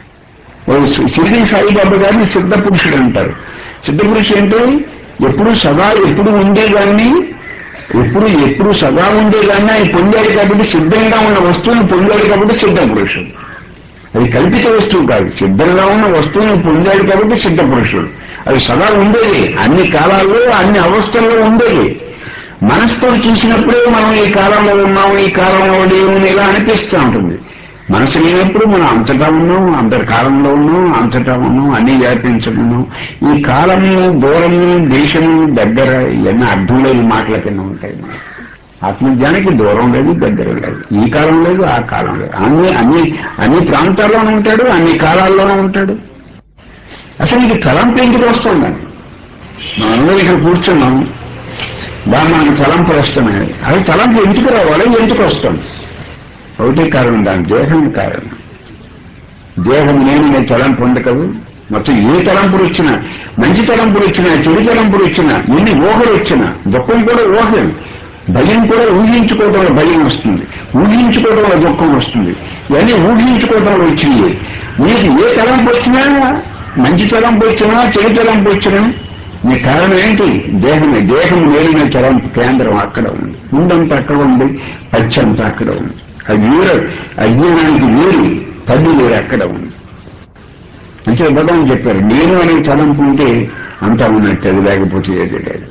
సిద్ధి సాయిబాబా గారిని సిద్ధ పురుషుడు అంటారు. సిద్ధ పురుషుడు అంటే ఎప్పుడు సదా ఎప్పుడు ఉండేదాన్ని ఎప్పుడు ఎప్పుడు సదా ఉండేదాన్ని ఆయన పొందాడు కాబట్టి, సిద్ధంగా ఉన్న వస్తువుని పొందాడు కాబట్టి సిద్ధ పురుషుడు. అది కల్పిత వస్తువు కాదు, సిద్ధంగా ఉన్న వస్తువుని పొందాడు కాబట్టి సిద్ధ పురుషుడు. అది సదా ఉండేది, అన్ని కాలాల్లో అన్ని అవస్థల్లో ఉండేది. మనసుతో చూసినప్పుడే మనం ఈ కాలంలో ఉన్నాం, ఈ కాలంలో లేవు ఇలా అనిపిస్తూ ఉంటుంది. మనసు లేనప్పుడు మనం అంతటా ఉన్నాం, అందరి కాలంలో ఉన్నాం, అంతటా ఉన్నాం, అన్ని వ్యాపించుకున్నాం. ఈ కాలము దూరము దేశము దగ్గర ఇవన్నీ అర్థం లేని మాటల కింద ఉంటాయి. ఆత్మజ్ఞానికి దూరం లేదు, దగ్గర లేదు, ఈ కాలం లేదు, ఆ కాలం లేదు. అన్ని అన్ని అన్ని ప్రాంతాల్లోనూ ఉంటాడు, అన్ని కాలాల్లోనూ ఉంటాడు. అసలు ఇది తలంపు ఎందుకు వస్తుందండి? మనందరూ ఇక్కడ కూర్చున్నాం, బాగా మనకు తలంపులు వస్తున్నాయి. అది తలంపు ఎందుకు రావాలి, ఎందుకు వస్తుంది? ఒకటే కారణం, దాని దేహమే కారణం. దేహం నేను తలంపు ఉంది కదా. మొత్తం ఏ తలంపులు వచ్చినా, మంచి తలంపులు వచ్చినా, చెడు తలంపులు వచ్చినా, ఎన్ని ఊహలు వచ్చినా, దుఃఖం కూడా ఊహే. భయం కూడా ఊహించుకోవడం వల్ల భయం వస్తుంది, ఊహించుకోవడం వల్ల దుఃఖం వస్తుంది. ఇవన్నీ ఊహించుకోవడం వల్ల వచ్చినాయి. మీకు ఏ తలంపు వచ్చినా, మంచి తలంపు వచ్చినా, చెడు తలంపు వచ్చినా, మీ కారణం ఏంటి? దేహమే. దేహం వేరిన తలంపు కేంద్రం అక్కడ ఉంది, ముందంతా అక్కడ ఉంది, పచ్చంతా అక్కడ ఉంది. అది వేరు, అజ్ఞానానికి వేరు, పది వేరు అక్కడ ఉంది. అంటే భగవాన్ చెప్పారు, నేను అనే తలంపు ఉంటే అంతా ఉన్నట్టు, అది లేకపోతే ఏది లేదు.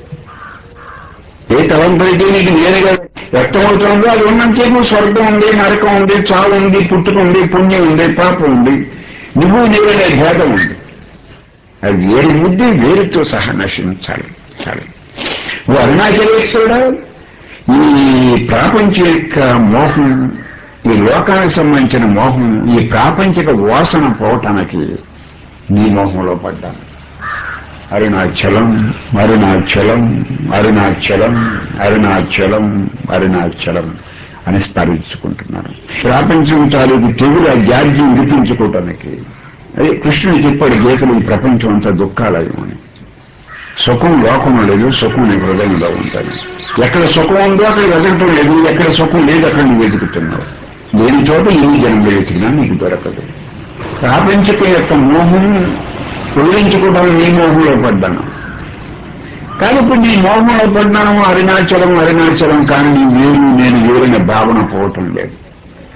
ఏ తలంపు అయితే నీకు నేరుగా వ్యక్తమవుతుందో అది ఉన్నంతసేపు స్వర్గం ఉంది, నరకం ఉంది, చావు ఉంది, పుట్టుక ఉంది, పుణ్యం ఉంది, పాపం ఉంది, నువ్వు నేరుగా భేదం ఉంది. అది వేరు బుద్ధి వేరుతో సహా నశించాలి. చాలి ఓ అరుణాచలేశ్వరుడు, ఈ ప్రాపంచం యొక్క మోహం, ఈ లోకానికి సంబంధించిన మోహం, ఈ ప్రాపంచిక వాసన పోవటానికి నీ మోహంలో పడ్డాను. అరుణాచలం అరుణాచలం అరుణాచలం అరుణాచలం అరుణాచలం అని స్మరించుకుంటున్నాను. ప్రాపంచం తాలూకు తెగులు ఆ జాడ్యం విడిపించుకోవటానికి. అదే కృష్ణుడు చెప్పాడు గీతలు, ఈ ప్రపంచం అంతా దుఃఖాలయం అని. సుఖం లోకంలో లేదు, సుఖం నీ హృదయంలో ఉంటుంది. ఎక్కడ సుఖం ఉందో అక్కడ వెతకటం లేదు, ఎక్కడ సుఖం లేదు అక్కడ నువ్వు వెతుకుతున్నావు. లేని చోట ఎన్ని జన్మలు వెతికినా నీకు దొరకదు. ప్రాపంచిక యొక్క మోహం తొలగించుకోవడానికి నీ మోహంలో పడ్డాను. కానీ ఇప్పుడు నీ మోహంలో పడ్డాను, అరుణాచలం అరుణాచలం, కానీ నీ వేరు నేను వేరిన భావన పోవటం లేదు.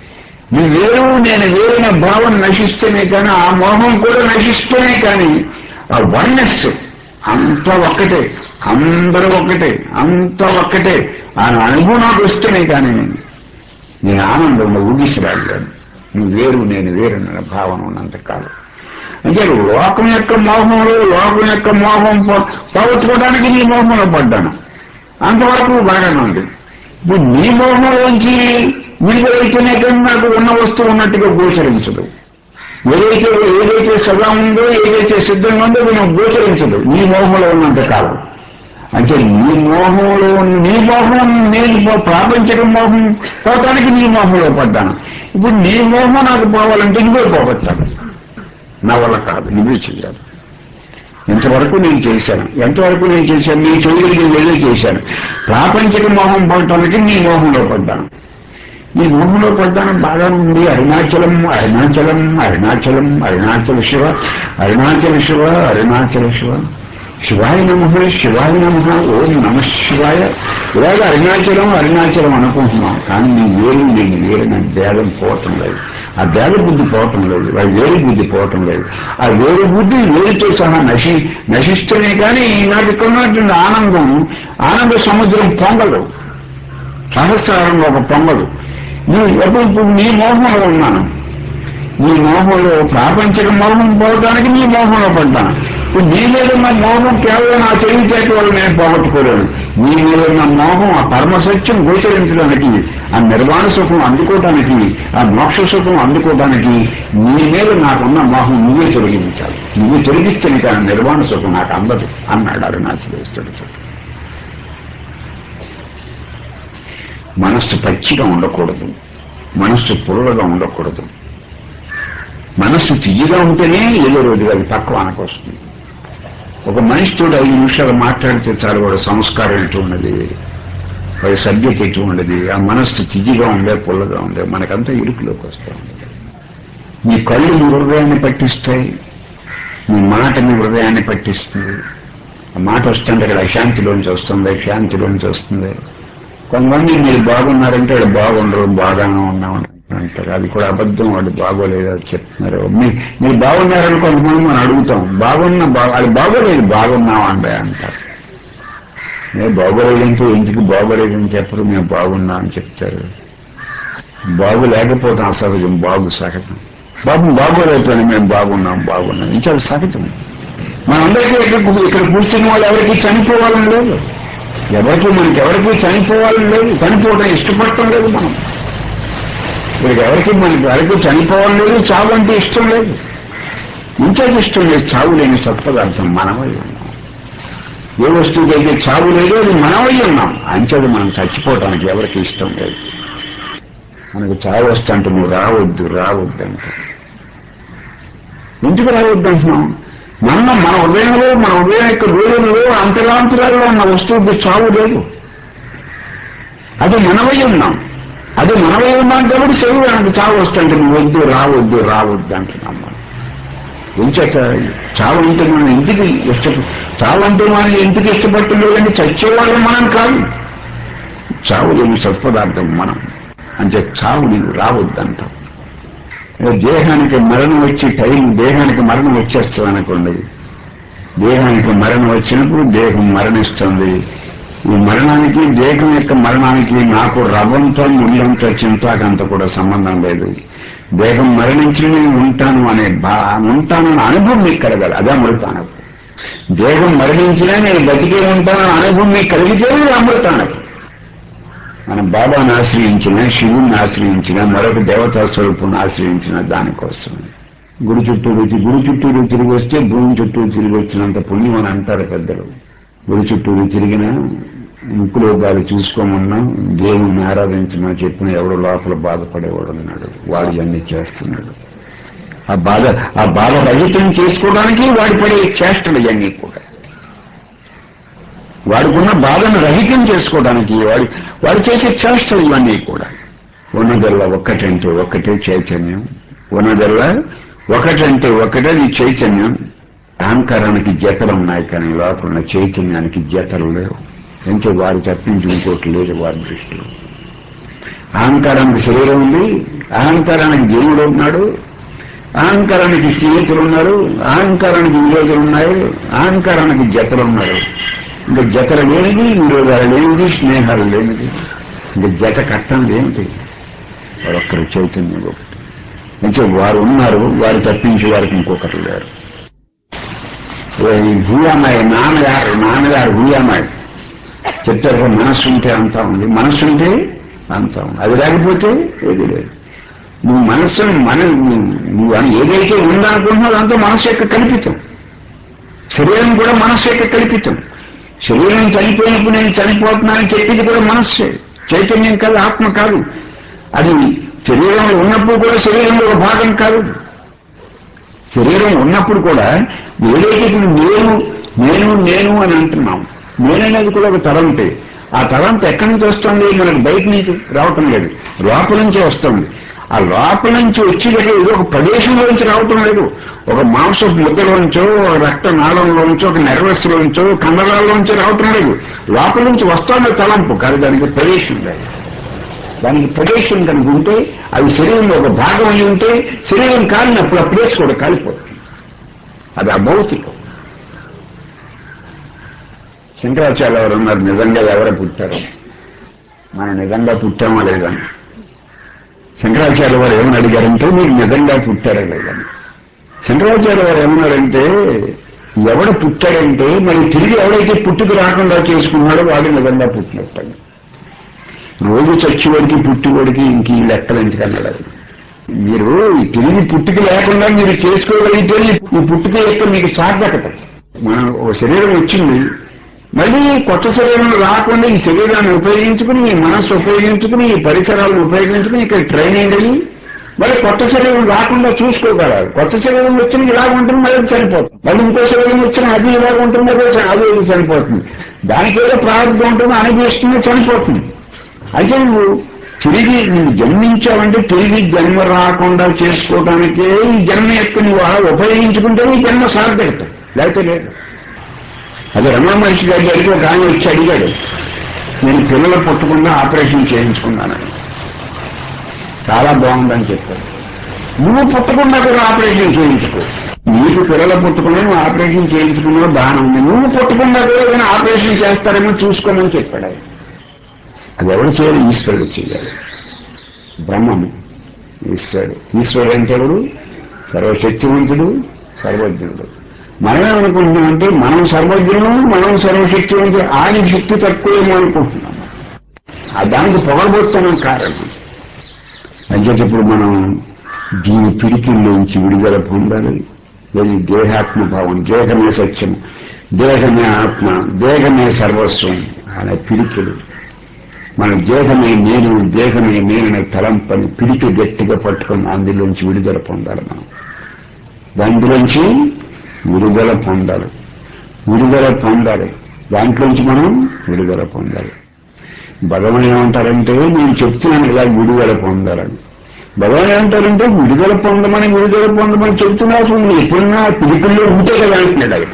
నీ వేరు నేను వేరైన భావం నశిస్తేనే కానీ ఆ మోహం కూడా నశిస్తేనే కానీ ఆ వన్నెస్ అంతా ఒక్కటే, అందరూ ఒక్కటే, అంతా ఒక్కటే ఆ అనుభవం నాకు వస్తేనే కానీ నేను ఆనందంలో ఊగిసరాగాను. నువ్వు వేరు నేను వేరన్న భావన ఉన్నంత కాలం. అంటే లోకం యొక్క మోహంలో లోకం యొక్క మోహం పోగొట్టుకోవడానికి నీ మోహంలో పడ్డాను, అంతవరకు బాగానే ఉంది. ఇప్పుడు నీ మోహంలోంచి విడుదలైతేనే కానీ నాకు ఉన్న వస్తువు ఉన్నట్టుగా గోచరించదు. ఏదైతే ఏదైతే సదా ఉందో ఏదైతే సిద్ధంగా ఉందో అది నాకు గోచరించదు నీ మోహంలో ఉన్నంత కాలం. అంటే నీ మోహంలో నీ మోహం నేను ప్రాపంచిక మోహం పోవటానికి నీ మోహంలో పడ్డాను. ఇప్పుడు నీ మోహం నాకు పోవాలంటే నువ్వే పోగొట్టాను, నా వల్ల కాదు, నువ్వే చెయ్యాలి. ఎంతవరకు నేను చేశాను, ఎంతవరకు నేను చేశాను, నీ చేయగలిగి వెళ్ళి చేశాను. ప్రాపంచిక మోహం పోవటానికి నీ మోహంలో పడ్డాను. నీ మోహంలో పడ్డాను బాగా ఉంది. అరుణాచలం అరుణాచలం అరుణాచలం అరుణాచల శివ అరుణాచల శివ అరుణాచల శివ శివాయ నమః శివాయ నమః ఓం నమ శివాయ. ఇలాగ అరుణాచలం అరుణాచలం అనుకుంటున్నాం, కానీ నీ వేరు నేను వేరు నాకు భేదం పోవటం లేదు. ఆ భేద బుద్ధి పోవటం లేదు, ఆ వేరు బుద్ధి పోవటం లేదు. ఆ వేరు బుద్ధి వేరుతో సహా నశి నశిస్తేనే కానీ నాకు ఇక్కడ ఉన్నటువంటి ఆనందం ఆనంద సముద్రం పొంగదు, సహస్రారంలో ఒక పొంగదు. నీ ఎప్పుడు ఇప్పుడు నీ మోహంలో ఉన్నాను, నీ మోహంలో ప్రాపంచిక మోహం పోవడానికి నీ మోహంలో పడ్డాను. ఇప్పుడు నీ మీద ఉన్న మోహం కేవలం నా తెలివితేట వల్ల నేను పోగొట్టుకోలేను. నీ మీద ఉన్న మోహం ఆ పరమసత్యం గోచరించడానికి, ఆ నిర్వాణ సుఖం అందుకోవడానికి, ఆ మోక్ష సుఖం అందుకోవడానికి నీ మీద నాకున్న మోహం నువ్వే తొలగించాలి. నువ్వు తొలగిస్తేనే కానీ నిర్వాణ సుఖం నాకు అందదు అన్నాడు అరుణాచలేశ్వరుడు. మనస్సు పచ్చిగా ఉండకూడదు, మనస్సు పుల్లగా ఉండకూడదు. మనస్సు తియ్యగా ఉంటేనే ఏదో రోజుగా అది పక్వానికి వస్తుంది. ఒక మనిషితో ఐదు నిమిషాలు మాట్లాడితే చాలు వాడు సంస్కారం ఎటు ఉన్నది, వాడి సభ్యత ఎటు ఉన్నది. ఆ మనస్సు తియ్యగా ఉండే పుల్లగా ఉండే మనకంతా ఇరుకులోకి వస్తూ ఉండదు. నీ కళ్ళు నీ హృదయాన్ని పట్టిస్తాయి, నీ మాట నీ హృదయాన్ని పట్టిస్తుంది. ఆ మాట వస్తుంది అక్కడ అశాంతిలోంచి వస్తుంది, శాంతిలోంచి వస్తుంది. కొంతమంది మీరు బాగున్నారంటే వాడు బాగుండరు, బాగానే ఉన్నామని అంటారు. అది కూడా అబద్ధం, వాడు బాగోలేదు అది చెప్తున్నారు. మీరు బాగున్నారని కొంతమంది మనం అడుగుతాం, బాగున్నా బాగా అది బాగోలేదు బాగున్నాం అంటే అంటారు. నేను బాగోలేదంటే ఎందుకు బాగోలేదని చెప్పరు, మేము బాగున్నా అని చెప్తారు. బాగు లేకపోతే అసహజం, బాగు సహజం. బాబు బాగోలేకపోయినా మేము బాగున్నాం బాగున్నాం ఇది చాలా సహజం. మనందరికీ ఇక్కడ ఇక్కడ కూర్చున్న వాళ్ళు ఎవరికి చనిపోవాలని లేదు, ఎవరికి మనకి ఎవరికి చనిపోవాలని లేదు, చనిపోవడం ఇష్టపడటం లేదు. మనం ఇక్కడికి ఎవరికి మనకి ఎవరికి చనిపోవాలని లేదు, చావు అంటే ఇష్టం లేదు. ఇంకేది ఇష్టం లేదు, చావు లేని సత్పదార్థం మనమై ఉన్నాం. ఏ వస్తువుకైతే చావు లేదో అది మనమై ఉన్నాం. అంచేది మనం చచ్చిపోవటానికి ఎవరికి ఇష్టం లేదు. మనకు చావు వస్తే అంటే నువ్వు రావద్దు రావద్దు అంట. ఎందుకు రావద్దు అంటున్నాం? మన మన హృదయంలో మన హృదయం యొక్క హృదయంలో అంతరాంతరాల్లో ఉన్న వస్తువుకి చావు లేదు, అది మనమై ఉన్నాం. అది మనమై ఉన్నాం కాబట్టి శరీరానికి చావు వస్తుంటే నువ్వు వద్దు రావద్దు రావద్దు అంటున్నాం. మనం ఎంచేత చావు అంటే మనం ఎందుకు ఇష్ట చావు అంటే మనం ఎందుకు ఇష్టపడుతుందో కానీ చచ్చేవాళ్ళం మనం కాదు. చావు లేని సత్పదార్థం మనం, అంటే చావు నీవు రావద్దంటాం. దేహానికి మరణం వచ్చి టైం దేహానికి మరణం వచ్చేస్తుంది అనుకోండి. దేహానికి మరణం వచ్చినప్పుడు దేహం మరణిస్తుంది. ఈ మరణానికి దేహం యొక్క మరణానికి నాకు రవంతో ముళ్ళంతో చింతాకంత కూడా సంబంధం లేదు. దేహం మరణించి నేను ఉంటాను అనే బా ఉంటానని అనుభవం మీకు కలగాలి, అదే అమృతాను. దేహం మరణించినా నేను బతికే ఉంటానని అనుభవం మీకు కలిగితే అమృతాను. మనం బాబాను ఆశ్రయించిన, శివుణ్ణి ఆశ్రయించిన, మరొక దేవతా స్వరూపుని ఆశ్రయించిన దానికోసం గుడి చుట్టూరు గుడి చుట్టూరు తిరిగి వస్తే భూమి చుట్టూరు తిరిగి వచ్చినంత పుణ్యం అని అంటారు పెద్దలు. గుడి చుట్టూరు తిరిగినా ముక్కులో గాలి చూసుకోమన్నా దేవుణ్ణి ఆరాధించినా చెప్పిన ఎవడో లోపల బాధపడేవాడు ఉన్నాడు, వాడు ఇవన్నీ చేస్తున్నాడు. ఆ బాధ ఆ బాధ రహితం చేసుకోవడానికి వాడి పడే చేష్టలు ఇవన్నీ కూడా, వాడుకున్న బాధను రహితం చేసుకోవడానికి వాడి వాడు చేసే చేష్టలు ఇవన్నీ కూడా. ఉన్నదల్లా ఒక్కటంటే ఒక్కటే చైతన్యం, ఉన్నదల్లా ఒకటంటే ఒకటే నీ చైతన్యం. అహంకారానికి జతలు ఉన్నాయి కానీ లోపల ఉన్న చైతన్యానికి జతలు లేవు. అంటే వారు తప్పించి ఇంకోటి లేదు వారి దృష్టిలో. అహంకారానికి శరీరం ఉంది, అహంకారానికి దేవుడు ఉన్నాడు, అహంకారానికి స్నేహితులు ఉన్నారు, అహంకారానికి విరోధులు ఉన్నాయి, అహంకారానికి జతలు ఉన్నారు. ఇంకా జతలు లేనిది, విరోధాలు లేనిది, స్నేహాలు లేనిది, ఇంకా జత కట్టం లేనిది వారొక్కరు చైతన్యం ఒకటి. అంటే వారు ఉన్నారు, వారు తప్పించి వారికి ఇంకొకరు లేరు. భూయామాయి నాన్నగారు నాన్నగారు భూయామాయి చెప్తారు, మనస్సు ఉంటే అంతా ఉంది, మనస్సు ఉంటే అంతా ఉంది, అది లేకపోతే ఏది లేదు. నువ్వు మనస్సును మన నువ్వు ఏదైతే ఉందనుకుంటున్నావు అదంతా మనస్సు యొక్క కల్పితం. శరీరం కూడా మనస్సు యొక్క కల్పితం. శరీరం చనిపోయినప్పుడు నేను చనిపోతున్నానని చెప్పేది కూడా మనస్సే, చైతన్యం కాదు, ఆత్మ కాదు. అది శరీరంలో ఉన్నప్పుడు కూడా శరీరంలో ఒక భాగం కాదు. శరీరం ఉన్నప్పుడు కూడా ఏదైతే ఇప్పుడు నేను నేను నేను అని అంటున్నాం, నేననేది కూడా ఒక తలంపే. ఆ తలంపు ఎక్కడి నుంచి వస్తుంది? మనకు బయట నుంచి రావటం లేదు, లోపల నుంచే వస్తుంది. ఆ లోపల నుంచి వచ్చేటప్పుడు ఏదో ఒక ప్రదేశంలోంచి రావటం లేదు, ఒక మాంస ముద్దలోంచో, ఒక రక్త నాళంలోంచో, ఒక నెర్వస్లోంచో, కండరాల్లోంచో రావటం లేదు, లోపల నుంచి వస్తుంది తలంపు. కానీ దానికి ప్రదేశం లేదు. దానికి ప్రదేశం కనుక ఉంటే అది శరీరంలో ఒక భాగం అయి ఉంటే శరీరం కాలినప్పుడు ఆ ప్లేస్ కూడా కాలిపోతుంది. అది అభౌతికం. శంకరాచార్య ఎవరు ఉన్నారు, నిజంగా ఎవరు పుట్టారు, మనం నిజంగా పుట్టామా లేదని. శంకరాచార్య వారు ఏమని అడిగారంటే మీరు నిజంగా పుట్టారా లేదని. శంకరాచార్య వారు ఏమన్నారంటే ఎవడు పుట్టాడంటే మరి తిరిగి ఎవడైతే పుట్టుకు రాకుండా చేసుకున్నాడో వాడు నిజంగా పుట్టినట్టు. రోజు చచ్చివాడికి పుట్టివాడికి ఇంక ఈ లెక్కలు ఎందుకన్నాడు. మీరు తిరిగి పుట్టుక లేకుండా మీరు చేసుకోగలిగితే ఈ పుట్టుక యొక్క మీకు సార్థకత. మన ఒక శరీరం వచ్చింది, మళ్ళీ కొత్త శరీరం రాకుండా ఈ శరీరాన్ని ఉపయోగించుకుని, ఈ మనస్సు ఉపయోగించుకుని, ఈ పరిసరాలను ఉపయోగించుకుని ఇక్కడ ట్రైనింగ్ అయ్యి మళ్ళీ కొత్త శరీరం రాకుండా చూసుకోగలరు. కొత్త శరీరం వచ్చిన ఇలాగ ఉంటుంది, మళ్ళీ చనిపోతుంది. మళ్ళీ ఇంకో శరీరం వచ్చిన అది ఇలాగ ఉంటుంది, అది చనిపోతుంది. దానికి ఏదో ప్రారంభం ఉంటుంది, అనుభవిస్తుంది, చనిపోతుంది. అయితే నువ్వు తిరిగి నువ్వు జన్మించావంటే తిరిగి జన్మ రాకుండా చేసుకోవడానికే ఈ జన్మ యొక్క నువ్వు ఉపయోగించుకుంటే ఈ జన్మ సార్థకత, లేకపోతే లేదు. అదే రమణ మహర్షి గారి దగ్గరికి ఒక ఆయన వచ్చి అడిగాడు, నేను పిల్లలు పుట్టకుండా ఆపరేషన్ చేయించుకున్నానని. చాలా బాగుందని చెప్పాడు. నువ్వు పుట్టకుండా కూడా ఆపరేషన్ చేయించుకో. నీకు పిల్లలు పుట్టకుండా నువ్వు ఆపరేషన్ చేయించుకున్నా బాగానే ఉంది, నువ్వు పుట్టకుండా కూడా ఏదైనా ఆపరేషన్ చేస్తారేమో చూసుకోమని చెప్పాడు ఆయన. అది ఎవరు చేయాలి? ఈశ్వరుడు చేయాలి. బ్రహ్మము ఈశ్వరుడు. ఈశ్వరుడు అంటే ఎవరు? సర్వశక్తివంతుడు, సర్వజ్ఞుడు. మనమేమనుకుంటున్నామంటే మనం సర్వజ్ఞుడు, మనం సర్వశక్తివంతుడు, ఆయన శక్తి తక్కువేమో అనుకుంటున్నాము. ఆ దానికి పొగరబోతున్నాం కారణం. అంచేటప్పుడు మనం దీని పిడికిల్లోంచి విడుదల పొందాలి. అది దేహాత్మభావం, దేహమే సత్యం, దేహమే ఆత్మ, దేహమే సర్వస్వం అనే పిడికిలు. మన దేహమే నేను, దేహమే నేననే తలంపని పిడికి గట్టిగా పట్టుకుని అందులోంచి విడుదల పొందాలి. మనం దాంట్లోంచి విడుదల పొందాలి, విడుదల పొందాలి, దాంట్లోంచి మనం విడుదల పొందాలి. భగవాన్ ఏమంటారంటే నేను చెప్తున్నాను ఇలా విడుదల పొందాలని. భగవాన్ ఏమంటారంటే విడుదల పొందమని విడుదల పొందమని చెప్తున్నా అసలు ఎప్పుడున్నా పిడికిల్లో ఉంటే కదా అంటున్నాడు ఆయన.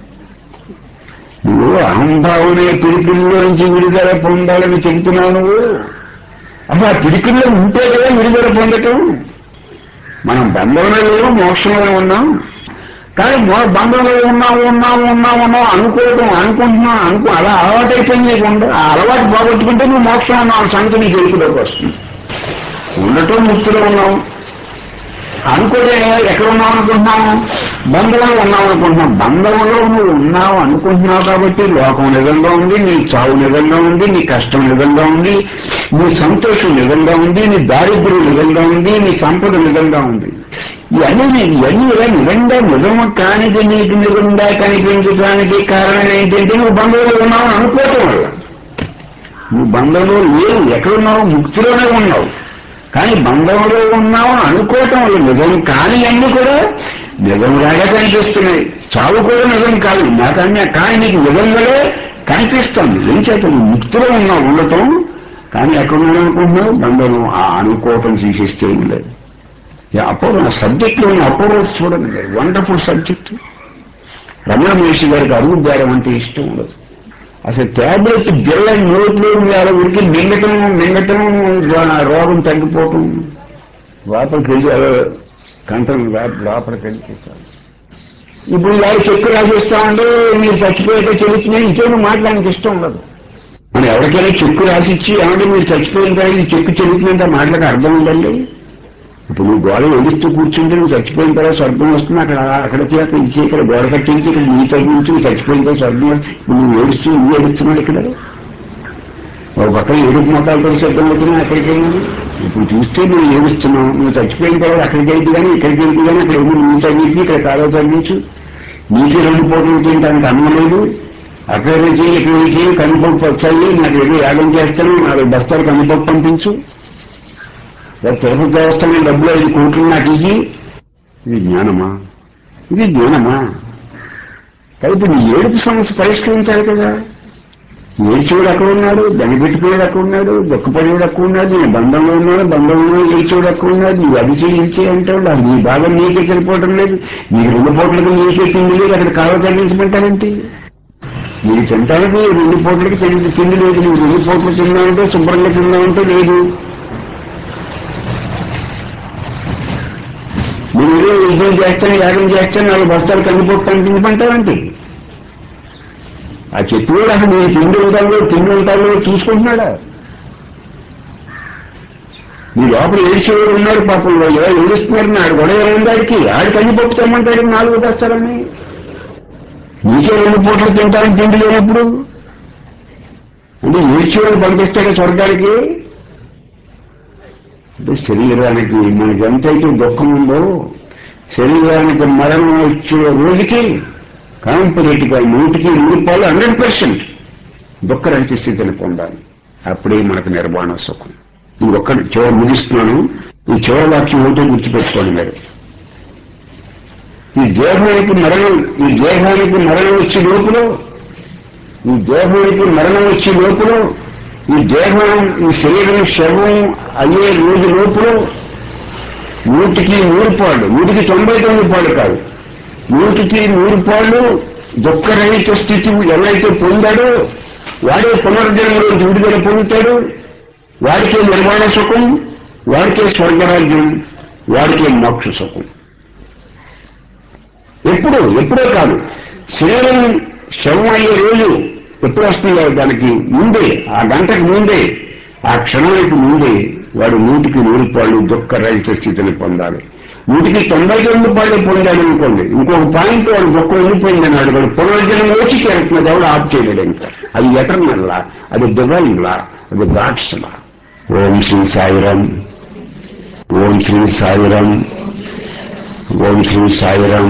నువ్వు అహంభావనే పిడికిల్లో నుంచి విడుదల పొందాలని చెబుతున్నావు. నువ్వు అసలు ఆ పిడికిల్లో ఉంటే కదా విడుదల పొందటం. మనం బంధంలో లేవు, మోక్షంలో ఉన్నాం. కానీ బంధంలో ఉన్నాము ఉన్నాము ఉన్నాము ఉన్నాం అనుకోవటం అనుకుంటున్నాం అనుకో అలా అలవాటైపోయింది. నీకు ఆ అలవాటు పోగొట్టుకుంటే నువ్వు మోక్షం ఉన్నావు సంగతి నీకు ఎరుకులోకి వస్తుంది. ఉండటం ముక్తిలో ఉన్నావు అనుకోటే ఎక్కడ ఉన్నావు అనుకుంటున్నాము? బంధంలో ఉన్నావు అనుకుంటున్నావు. బంధంలో నువ్వు ఉన్నావు అనుకుంటున్నావు కాబట్టి లోకం నిజంగా ఉంది, నీ చావు నిజంగా ఉంది, నీ కష్టం నిజంగా ఉంది, నీ సంతోషం నిజంగా ఉంది, నీ దారిద్ర్యం నిజంగా ఉంది, నీ సంపద నిజంగా ఉంది. ఇవన్నీ ఇవన్నీ ఇలా నిజంగా నిజము కానిది నీకు నిజంగా కనిపించడానికి కారణం ఏంటంటే నువ్వు బంధంలో ఉన్నావు అనుకోవటం వల్ల. నువ్వు బంధంలో లేవు, ఎక్కడున్నావు? ముక్తిలోనే ఉన్నావు. కానీ బంధంలో ఉన్నావు అనుకోవటం వల్ల నిజం కాని అన్ని కూడా నిజంగానే కనిపిస్తున్నాయి. చావు కూడా నిజం కాదు నాకన్నా, కానీ నీకు నిజంగానే కనిపిస్తుంది. ఏం చేత నువ్వు ముక్తిలో ఉన్నావు ఉండటం, కానీ ఎక్కడున్నావు అనుకుంటున్నావు? బంధంలో ఆ అనుకోవటం తీసేస్తే ఏం లేదు. అపూర్వ సబ్జెక్ట్లో ఉన్న అపూర్వ చూడండి, వండర్ఫుల్ సబ్జెక్ట్. రమణ మహర్షి గారికి అరుగు బేరం అంటే ఇష్టం ఉండదు. అసలు ట్యాబ్లెట్ బిళ్ళ నోట్లో అలా ఉరికి మింగటం మింగటం రోగం తగ్గిపోవటం లోపలికి వెళ్ళి కంఠం లోపలికి వెళ్ళి చేశారు. ఇప్పుడు వాళ్ళు చెక్కు రాసిస్తా ఉంటే మీరు చచ్చిపోయేటే చెల్లుతున్నాయి ఇంకేమో మాట్లాడానికి ఇష్టం ఉండదు. మనం ఎవరికైనా చెక్కు రాసిచ్చి ఏమంటే మీరు చచ్చిపోయిన తర్వాత ఈ చెక్కు చెల్లుతుందంటే మాటలకు అర్థం ఉందండి. ఇప్పుడు నువ్వు గోడ ఏడుస్తూ కూర్చుంటే నువ్వు చచ్చిపోయిన తర్వాత స్వర్గం వస్తుంది. అక్కడ అక్కడ అక్కడ ఇచ్చి ఇక్కడ గోడ కట్టించి ఇక్కడ నీ తగ్గించి నువ్వు చచ్చిపోయిన తర్వాత స్వర్గం ఇప్పుడు నువ్వు ఏడుస్తూ నువ్వు ఏడుస్తున్నాడు. ఇక్కడ ఒక పక్కన ఏడుపు మొక్కలతో శబ్దం అవుతున్నావు. ఎక్కడికి వెళ్ళింది ఇప్పుడు చూస్తే నువ్వు ఏడుస్తున్నావు. నువ్వు చచ్చిపోయిన తర్వాత అక్కడికి వెళ్తే కానీ ఇక్కడికి వెళ్తే కానీ అక్కడ ఏమో నీ తగ్గించి ఇక్కడ కాలో తగ్గించు. నీకు రెండు పోటీ తినడానికి అన్నం లేదు. అక్కడ నుంచి ఇక్కడ నుంచి కందిపప్పు వచ్చాయి. నాకు ఏదో యాగం చేస్తాను. నాలుగు బస్తాలు కందిపప్పు పంపించు. తిరుపతి దేవస్థానం డబ్బులు ఐదు కోట్లు నాకు ఇచ్చి ఇది జ్ఞానమా? ఇది జ్ఞానమా? కాబట్టి నీ ఏడుపు సమస్య పరిష్కరించాలి కదా. ఏడ్చేవాడు అక్కడ ఉన్నాడు, బెనిపెట్టుకునేది అక్కడ ఉన్నాడు, దుఃఖపడేవాడు అక్కడ ఉన్నాడు, నీ బంధంలో ఉన్నాడు, బంధంలో ఏడ్చేవాడు అక్కడ ఉన్నాడు. నువ్వు అది చేయించే అంటాడు. అది నీ భాగం నీకే సరిపోవటం లేదు. నీకు రెండు పూటలకు నీకే తిండి లేదు. అక్కడ కావ తగ్గించమంటానంటే నీకు తింటానికి రెండు పూటలకి తిండి లేదు. నువ్వు రెండు పూటలు తిన్నావంటే శుభ్రంగా తిన్నావంటే లేదు. నువ్వు ఏదో యుద్ధం చేస్తాను యాగం చేస్తాను నాలుగు బస్తాలు కందిపోటు కనిపించమంటావంటే ఆ చెట్టు కూడా అసలు నీ తిండి ఉంటాలో తిండి ఉంటాలో చూసుకుంటున్నాడా? నీ లోపల ఏడ్చేవాడు ఉన్నాడు పాపం. ఎలా ఏడుస్తున్నారు ఆడు గొడవ ఏముంది ఆడికి? ఆడి కందిపప్పు తెమ్మంటాడు నాలుగు బస్తాలని. నీకే రెండు పూటలు తింటానికి తిండి లేనప్పుడు అంటే ఏడ్చేవాడు పంపిస్తాడు స్వర్గానికి. అంటే శరీరానికి మనకి ఎంతైతే దుఃఖం ఉందో శరీరానికి మరణం వచ్చే రోజుకి కాంపరేట్గా నూటికి నూరు రూపాయలు హండ్రెడ్ పర్సెంట్ దుఃఖరహిత స్థితిని పొందాలి. అప్పుడే మనకు నిర్వాణ సుఖం. ఇంకొకటి చివరి ముగిస్తున్నాను. ఈ చివరి వాక్యం ఒకటే గుర్తుపెట్టుకోండి మీరు. ఈ దేహానికి మరణం ఈ దేహానికి మరణం వచ్చే లోపల ఈ దేహానికి మరణం వచ్చే లోపల ఈ దేహం ఈ శరీరం శవం అయ్యే రోజు లోపల నూటికి నూరు పాళ్ళు నూటికి తొంభై తొమ్మిది పాళ్ళు కాదు నూటికి నూరు పాళ్ళు దుఃఖరహిత స్థితి ఎలా అయితే పొందాడో వాడే పునర్జన్మలోంచి విడుదల పొందుతాడు. వాడికే నిర్వాణ సుఖం, వాడికే స్వర్గరాజ్యం, వాడికే మోక్ష సుఖం. ఎప్పుడు ఎప్పుడో కాదు శరీరం శవం అయ్యే రోజు ఎప్పుడు వస్తుందో దానికి ముందే ఆ గంటకు ముందే ఆ క్షణానికి ముందే వాడు నూటికి నూరు పాళ్ళు దుఃఖరహిత స్థితిని పొందాలి. నూటికి తొంభై తొమ్మిది పాళ్ళు పొందాడు అనుకోండి. ఇంకొక పాయింట్ వాడు దుఃఖం వెళ్ళిపోయిందని వాడు వాడు పునర్జన్మ వచ్చి చేరుతున్నది ఎవడు ఆఫ్ చేయలేడు. ఇంకా అది ఎటర్నల్ లా, అది డివైన్ లా, అది గాడ్స్ లా. ఓం శ్రీ సాయిరాం, ఓం శ్రీ సాయిరాం, ఓం శ్రీ సాయిరాం.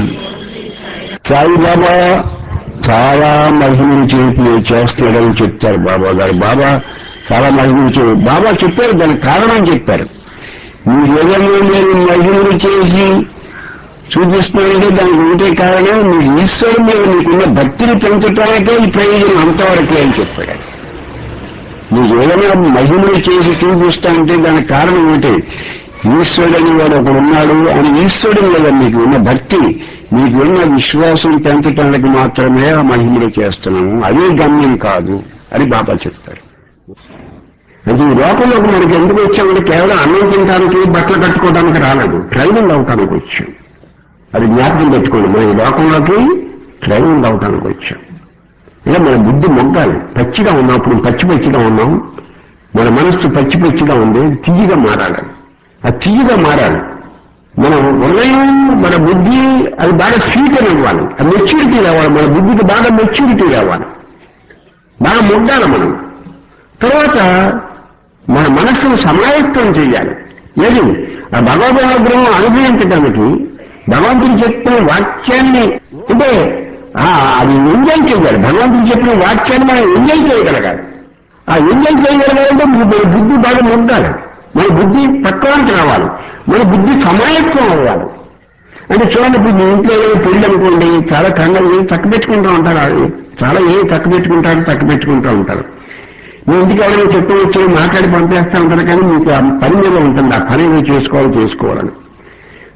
సాయిబాబా చాలా మహిమలు చేపి చేస్తున్నాడని చెప్తారు బాబా గారు. బాబా చాలా మహిమలు చే బాబా చెప్పారు, దానికి కారణం చెప్పారు. మీరు ఏదైనా నేను మహిమలు చేసి చూపిస్తున్నానంటే దానికి ఒకటే కారణం మీరు ఈశ్వరుడు మీద మీకున్న భక్తిని పెంచడానికే ఈ ప్రయోజనం అంతవరకే అని చెప్పాడు. మీరు ఏదైనా మహిమలు చేసి చూపిస్తా అంటే దానికి కారణం ఏంటి? ఈశ్వరుడు అని వాడు ఒకడు ఉన్నాడు అని ఈశ్వరుడు మీద మీకు ఉన్న భక్తి, మీకు ఉన్న విశ్వాసం పెంచడానికి మాత్రమే ఆ మహిమలు చేస్తున్నాము, అదే గమ్యం కాదు అని బాబా చెప్తారు. అంటే ఈ లోకంలోకి మనకి ఎందుకు వచ్చామంటే కేవలం అన్నం తినడానికి బట్టలు కట్టుకోవడానికి రాలేదు, ట్రైనింగ్ అవటానికి వచ్చాం. అది జ్ఞాపకం పెట్టుకోండి. మన ఈ లోకంలోకి ట్రైనింగ్ అవటానికి వచ్చాం. ఇలా మన బుద్ధి మొగ్గాలి. పచ్చిగా ఉన్నప్పుడు పచ్చి పచ్చిగా ఉన్నాం, మన మనస్సు పచ్చి పచ్చిగా ఉంది, తీయగా మారాలి. అది తీయగా మారాలి. మన హృదయం మన బుద్ధి అది బాగా స్వీట్ అని ఇవ్వాలి. అది మెచ్యూరిటీ రావాలి. మన బుద్ధికి బాగా మెచ్యూరిటీ రావాలి, బాగా మొగ్గాలి మనం. తర్వాత మన మనస్సును సమాయత్తం చేయాలి. ఏది ఆ భగవదనుగ్రహం అనుభవించడానికి భగవంతుడు చెప్పిన వాక్యాన్ని అంటే అది ఎంజాయ్ చేయాలి. భగవంతుడు చెప్పిన వాక్యాన్ని మనం ఎంజాయ్ చేయగలగాలి. ఆ ఎంజాయ్ చేయగలగాలంటే మన బుద్ధి బాగా మొగ్గాలి, మన బుద్ధి పక్వానికి రావాలి, మన బుద్ధి సమాయత్వం అవ్వాలి. అంటే చూడండి, ఇప్పుడు మీ ఇంట్లో ఏదో పెళ్లి అనుకోండి, చాలా కంగారు తక్కువ పెట్టుకుంటూ ఉంటారు, చాలా ఏమి తక్కువ పెట్టుకుంటారు తక్కువ పెట్టుకుంటూ ఉంటారు. మీ ఇంటికి ఎవరైనా చెప్పి వచ్చి మాట్లాడి పంపేస్తూ ఉంటారు, కానీ మీకు ఆ పని మీద ఉంటుంది, ఆ పని ఏదో చేసుకోవాలి చేసుకోవాలని.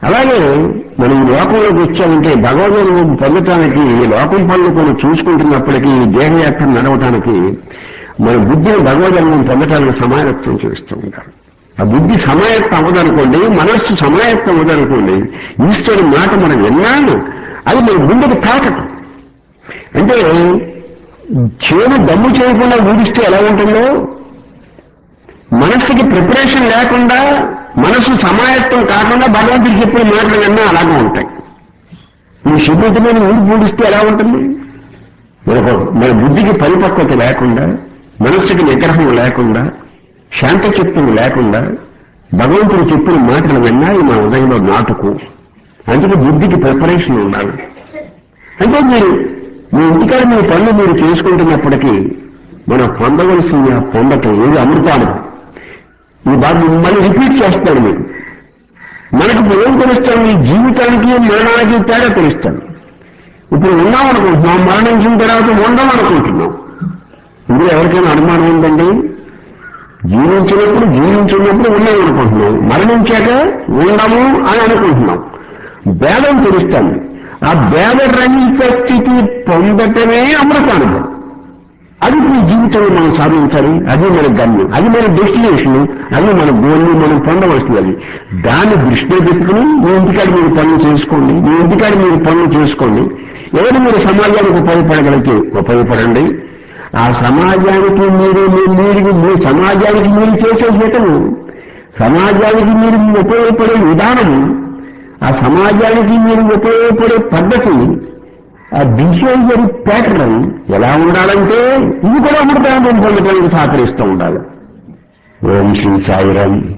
అలాగే మనం ఈ లోకంలోకి వచ్చామంటే భగవద్గీత పొందటానికి లోకం పనులు కొన్ని చూసుకుంటున్నప్పటికీ దేహయాత్ర నడవటానికి మన బుద్ధిని భగవద్గీతం పొందటానికి సమాయత్తం చేస్తూ ఉంటారు. ఆ బుద్ధి సమాయత్తం అవ్వదనుకోండి, మనస్సు సమాయత్తం అవ్వదనుకోండి, ఈశ్వరుడి మాట మనం విన్నాను అది మన గుండెకి తాకటం. అంటే చేను దమ్ము చేయకుండా ఊడిస్తే ఎలా ఉంటుందో, మనస్సుకి ప్రిపరేషన్ లేకుండా, మనస్సు సమాయత్తం కాకుండా భగవంతుడు చెప్పిన మాటలు విన్నా అలాగే ఉంటాయి. ఈ శుభ్రతమైన ఊడి పూడిస్తే ఎలా ఉంటుంది? మనకు మన బుద్ధికి పరిపక్వత లేకుండా, మనస్సుకి నిగ్రహం లేకుండా, శాంతచిత్తం లేకుండా భగవంతుడు చెప్పిన మాటలు విన్నాయి మన ఉదయంలో నాటుకు. అందుకే బుద్ధికి ప్రిపరేషన్ ఉండాలి. అంటే మీరు మీ ఇంటికాడ మీ పనులు మీరు చేసుకుంటున్నప్పటికీ మనం పొందవలసిన పొందటం ఏది అమృతాలు. ఈ బాగా మళ్ళీ రిపీట్ చేస్తాడు. మీకు మనకు ఏం తెలుస్తాం? ఈ జీవితానికి మరణానికి తేడా తెలుస్తాం. ఇప్పుడు ఉన్నామనుకుంటున్నాం, మరణించిన తర్వాత ఉండాలనుకుంటున్నాం. ఇందులో ఎవరికైనా అనుమానం ఉందండి? జీవించినప్పుడు జీవించినప్పుడు ఉన్నామనుకుంటున్నాం, మరణించాక ఉండము అని అనుకుంటున్నాం. భేదం తెలుస్తాం. ఆ భేద రహిత స్థితి పొందటమే అమృతానుభవం. అది మీ జీవితంలో మనం సాధించాలి. అది మన గమ్యం, అది మన డెస్టినేషన్, అది మన గోల్ని మనం పొందవలసినది. దాన్ని దృష్టిలో పెట్టుకుని మీ ఇంటికాడ మీరు పనులు చేసుకోండి, మీ ఇంటికాడ మీరు పనులు చేసుకోండి. ఎవరు మీరు సమాజానికి ఉపయోగపడగలిగితే ఉపయోగపడండి. ఆ సమాజానికి మీరు మీరు మీ సమాజానికి మీరు చేసే హితము, సమాజానికి మీరు ఉపయోగపడే విధానము, ఆ సమాజానికి మీరు ఉపయోగపడే పద్ధతి, ఆ బిహేవియర్ ప్యాటర్న్ ఎలా ఉండాలంటే ఇది కూడా అమృతాన్ని పొందడానికి సహకరిస్తూ ఉండాలి. ఓం శ్రీ సాయిరామ్.